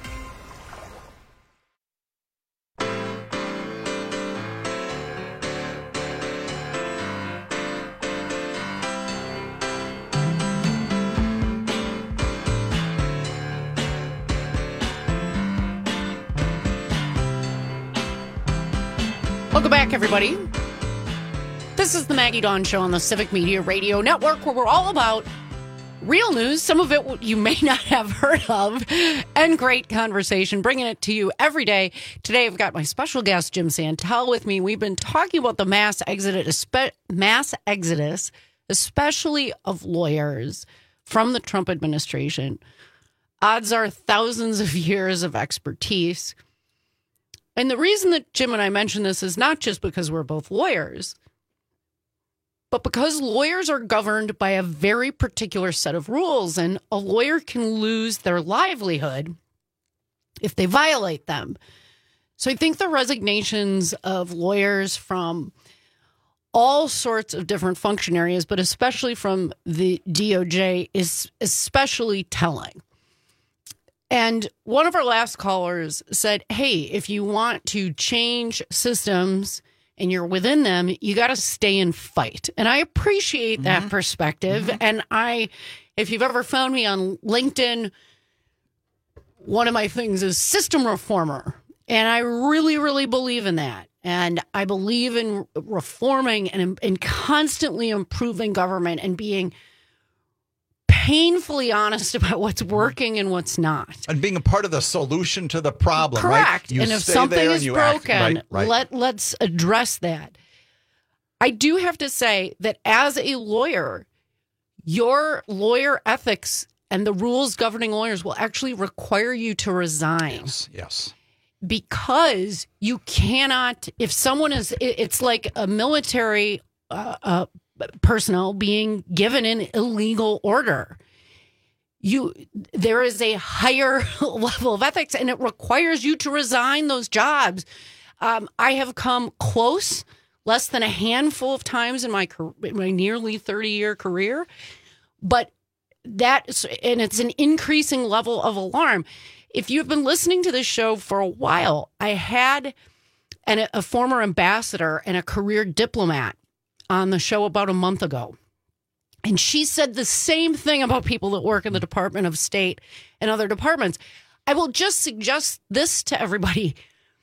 [SPEAKER 18] Welcome back, everybody. This is the Maggie Dawn Show on the Civic Media Radio Network, where we're all about real news, some of it you may not have heard of, and great conversation, bringing it to you every day. Today, I've got my special guest, Jim Santel, with me. We've been talking about the mass exodus, mass exodus, especially of lawyers from the Trump administration. Odds are thousands of years of expertise. And the reason that Jim and I mention this is not just because we're both lawyers, but because lawyers are governed by a very particular set of rules, and a lawyer can lose their livelihood if they violate them. So I think the resignations of lawyers from all sorts of different function areas, but especially from the D O J, is especially telling. And one of our last callers said, hey, if you want to change systems and you're within them, you got to stay and fight. And I appreciate mm-hmm. that perspective. Mm-hmm. And I, if you've ever found me on LinkedIn, one of my things is system reformer. And I really, really believe in that. And I believe in reforming and in constantly improving government and being painfully honest about what's working and what's not.
[SPEAKER 21] And being a part of the solution to the problem,
[SPEAKER 18] Correct.
[SPEAKER 21] right? You
[SPEAKER 18] and if
[SPEAKER 21] stay
[SPEAKER 18] something
[SPEAKER 21] there
[SPEAKER 18] is
[SPEAKER 21] and you
[SPEAKER 18] broken,
[SPEAKER 21] act, right, right.
[SPEAKER 18] let let's address that. I do have to say that as a lawyer, your lawyer ethics and the rules governing lawyers will actually require you to resign.
[SPEAKER 21] Yes, yes.
[SPEAKER 18] Because you cannot, if someone is, it's like a military uh, uh, personnel being given an illegal order. You, there is a higher level of ethics, and it requires you to resign those jobs. Um, I have come close, less than a handful of times in my my nearly thirty year career, but that, and it's an increasing level of alarm. If you've been listening to this show for a while, I had an, a former ambassador and a career diplomat on the show about a month ago. And she said the same thing about people that work in the Department of State and other departments. I will just suggest this to everybody.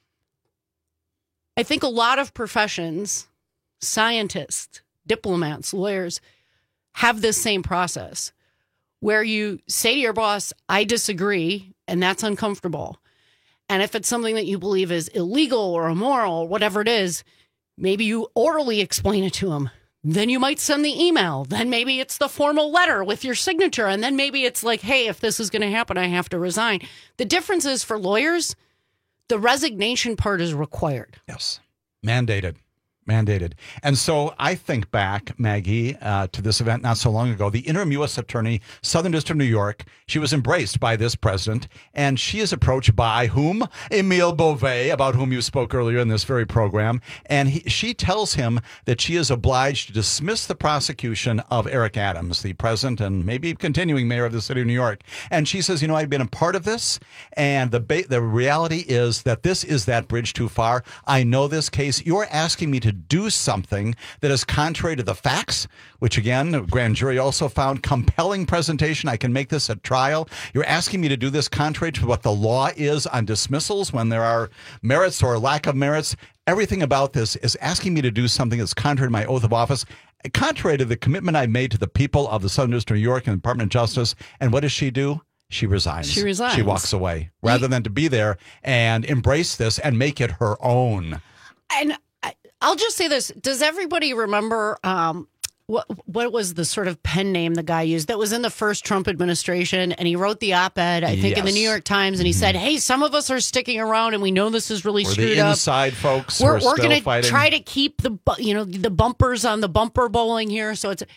[SPEAKER 18] I think a lot of professions, scientists, diplomats, lawyers, have this same process where you say to your boss, I disagree, and that's uncomfortable. And if it's something that you believe is illegal or immoral, whatever it is, maybe you orally explain it to him. Then you might send the email. Then maybe it's the formal letter with your signature. And then maybe it's like, hey, if this is going to happen, I have to resign. The difference is for lawyers, the resignation part is required.
[SPEAKER 21] Yes. Mandated. Mandated. And so I think back, Maggie, uh, to this event not so long ago. The interim U S attorney, Southern District of New York, she was embraced by this president, and she is approached by whom? Emile Beauvais, about whom you spoke earlier in this very program. And he, she tells him that she is obliged to dismiss the prosecution of Eric Adams, the present and maybe continuing mayor of the city of New York. And she says, you know, I've been a part of this, and the ba- the reality is that this is that bridge too far. I know this case. You're asking me to do something that is contrary to the facts, which again, the grand jury also found compelling presentation. I can make this at trial. You're asking me to do this contrary to what the law is on dismissals when there are merits or lack of merits. Everything about this is asking me to do something that's contrary to my oath of office, contrary to the commitment I made to the people of the Southern District of New York and the Department of Justice. And what does she do? She resigns.
[SPEAKER 18] She resigns.
[SPEAKER 21] She walks away rather than to be there and embrace this and make it her own.
[SPEAKER 18] And I'll just say this. Does everybody remember um, what what was the sort of pen name the guy used that was in the first Trump administration? And he wrote the op-ed, I think, yes. in the New York Times. And he mm-hmm. said, hey, some of us are sticking around and we know this is really
[SPEAKER 21] we're
[SPEAKER 18] screwed
[SPEAKER 21] the
[SPEAKER 18] up.
[SPEAKER 21] Inside folks
[SPEAKER 18] We're,
[SPEAKER 21] we're,
[SPEAKER 18] we're
[SPEAKER 21] still
[SPEAKER 18] going
[SPEAKER 21] fighting.
[SPEAKER 18] to try to keep the, you know, the bumpers on the bumper bowling here. So it's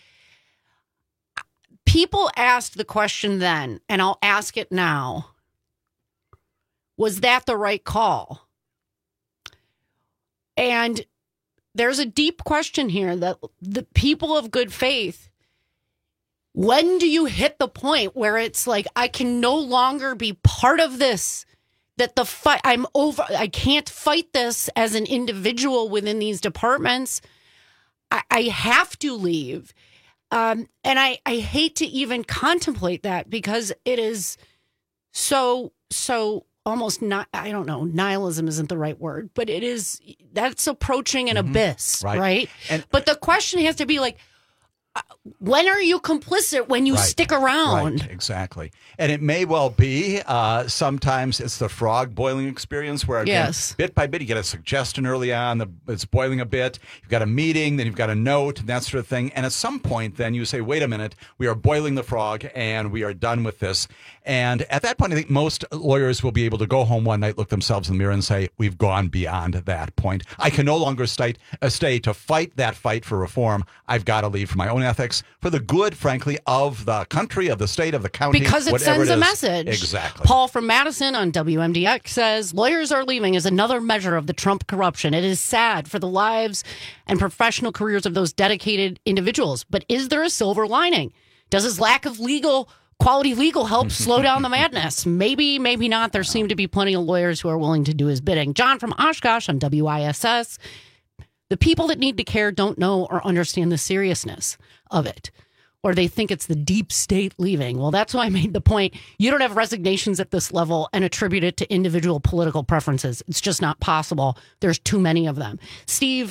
[SPEAKER 18] people asked the question then, and I'll ask it now. Was that the right call? And there's a deep question here that the people of good faith, when do you hit the point where it's like, I can no longer be part of this, that the fight, I'm over, I can't fight this as an individual within these departments. I, I have to leave. Um, and I, I hate to even contemplate that because it is so, so almost not, I don't know, nihilism isn't the right word, but it is, that's approaching an mm-hmm. abyss, right? right? And, but the question has to be like, uh, when are you complicit when you
[SPEAKER 21] right,
[SPEAKER 18] stick around?
[SPEAKER 21] Right, exactly. And it may well be, uh, sometimes it's the frog boiling experience where, again,
[SPEAKER 18] yes.
[SPEAKER 21] bit by bit, you get a suggestion early on, the, it's boiling a bit, you've got a meeting, then you've got a note, and that sort of thing. And at some point, then you say, wait a minute, we are boiling the frog and we are done with this. And at that point, I think most lawyers will be able to go home one night, look themselves in the mirror and say, we've gone beyond that point. I can no longer stay, uh, stay to fight that fight for reform. I've got to leave for my own ethics, for the good, frankly, of the country, of the state, of the county.
[SPEAKER 18] Because it sends
[SPEAKER 21] it
[SPEAKER 18] a message.
[SPEAKER 21] Exactly.
[SPEAKER 18] Paul from Madison on W M D X says, lawyers are leaving is another measure of the Trump corruption. It is sad for the lives and professional careers of those dedicated individuals. But is there a silver lining? Does his lack of legal quality legal help slow down the madness? Maybe, maybe not. There seem to be plenty of lawyers who are willing to do his bidding. John from Oshkosh on W I S S. The people that need to care don't know or understand the seriousness of it, or they think it's the deep state leaving. Well, that's why I made the point. You don't have resignations at this level and attribute it to individual political preferences. It's just not possible. There's too many of them. Steve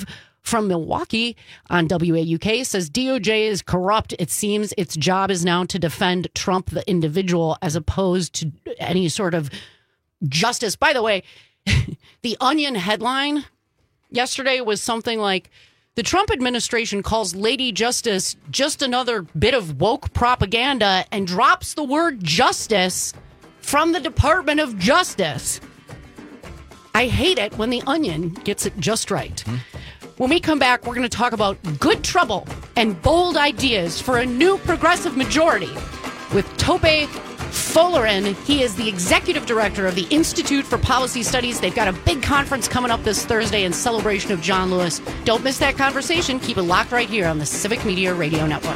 [SPEAKER 18] from Milwaukee on W A U K says D O J is corrupt. It seems its job is now to defend Trump, the individual, as opposed to any sort of justice. By the way, the Onion headline yesterday was something like, the Trump administration calls Lady Justice just another bit of woke propaganda and drops the word justice from the Department of Justice. I hate it when the Onion gets it just right. Hmm. When we come back, we're going to talk about good trouble and bold ideas for a new progressive majority with Tope Folarin. He is the executive director of the Institute for Policy Studies. They've got a big conference coming up this Thursday in celebration of John Lewis. Don't miss that conversation. Keep it locked right here on the Civic Media Radio Network.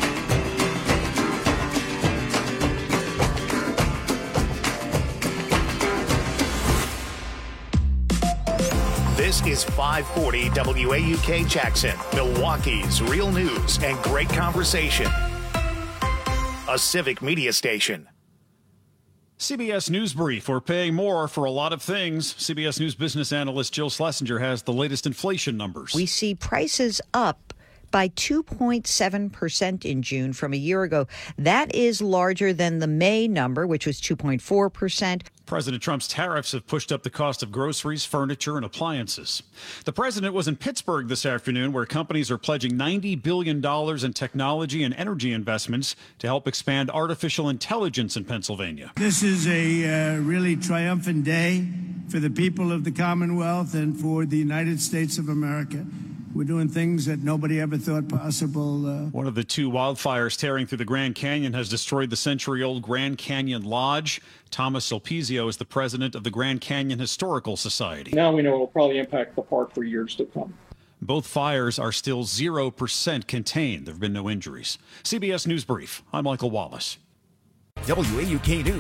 [SPEAKER 1] This is five forty W A U K Jackson, Milwaukee's real news and great conversation. A Civic Media station.
[SPEAKER 2] C B S News Brief. We're paying more for a lot of things. C B S News business analyst Jill Schlesinger has the latest inflation numbers.
[SPEAKER 3] We see prices up by two point seven percent in June from a year ago. That is larger than the May number, which was two point four percent.
[SPEAKER 2] President Trump's tariffs have pushed up the cost of groceries, furniture, and appliances. The president was in Pittsburgh this afternoon, where companies are pledging ninety billion dollars in technology and energy investments to help expand artificial intelligence in Pennsylvania.
[SPEAKER 11] This is a uh, really triumphant day for the people of the Commonwealth and for the United States of America. We're doing things that nobody ever thought possible. Uh...
[SPEAKER 2] One of the two wildfires tearing through the Grand Canyon has destroyed the century-old Grand Canyon Lodge. Thomas Sulpizio is the president of the Grand Canyon Historical Society.
[SPEAKER 17] Now we know it will probably impact the park for years to come.
[SPEAKER 2] Both fires are still zero percent contained. There have been no injuries. C B S News Brief. I'm Michael Wallace.
[SPEAKER 19] W A U K News.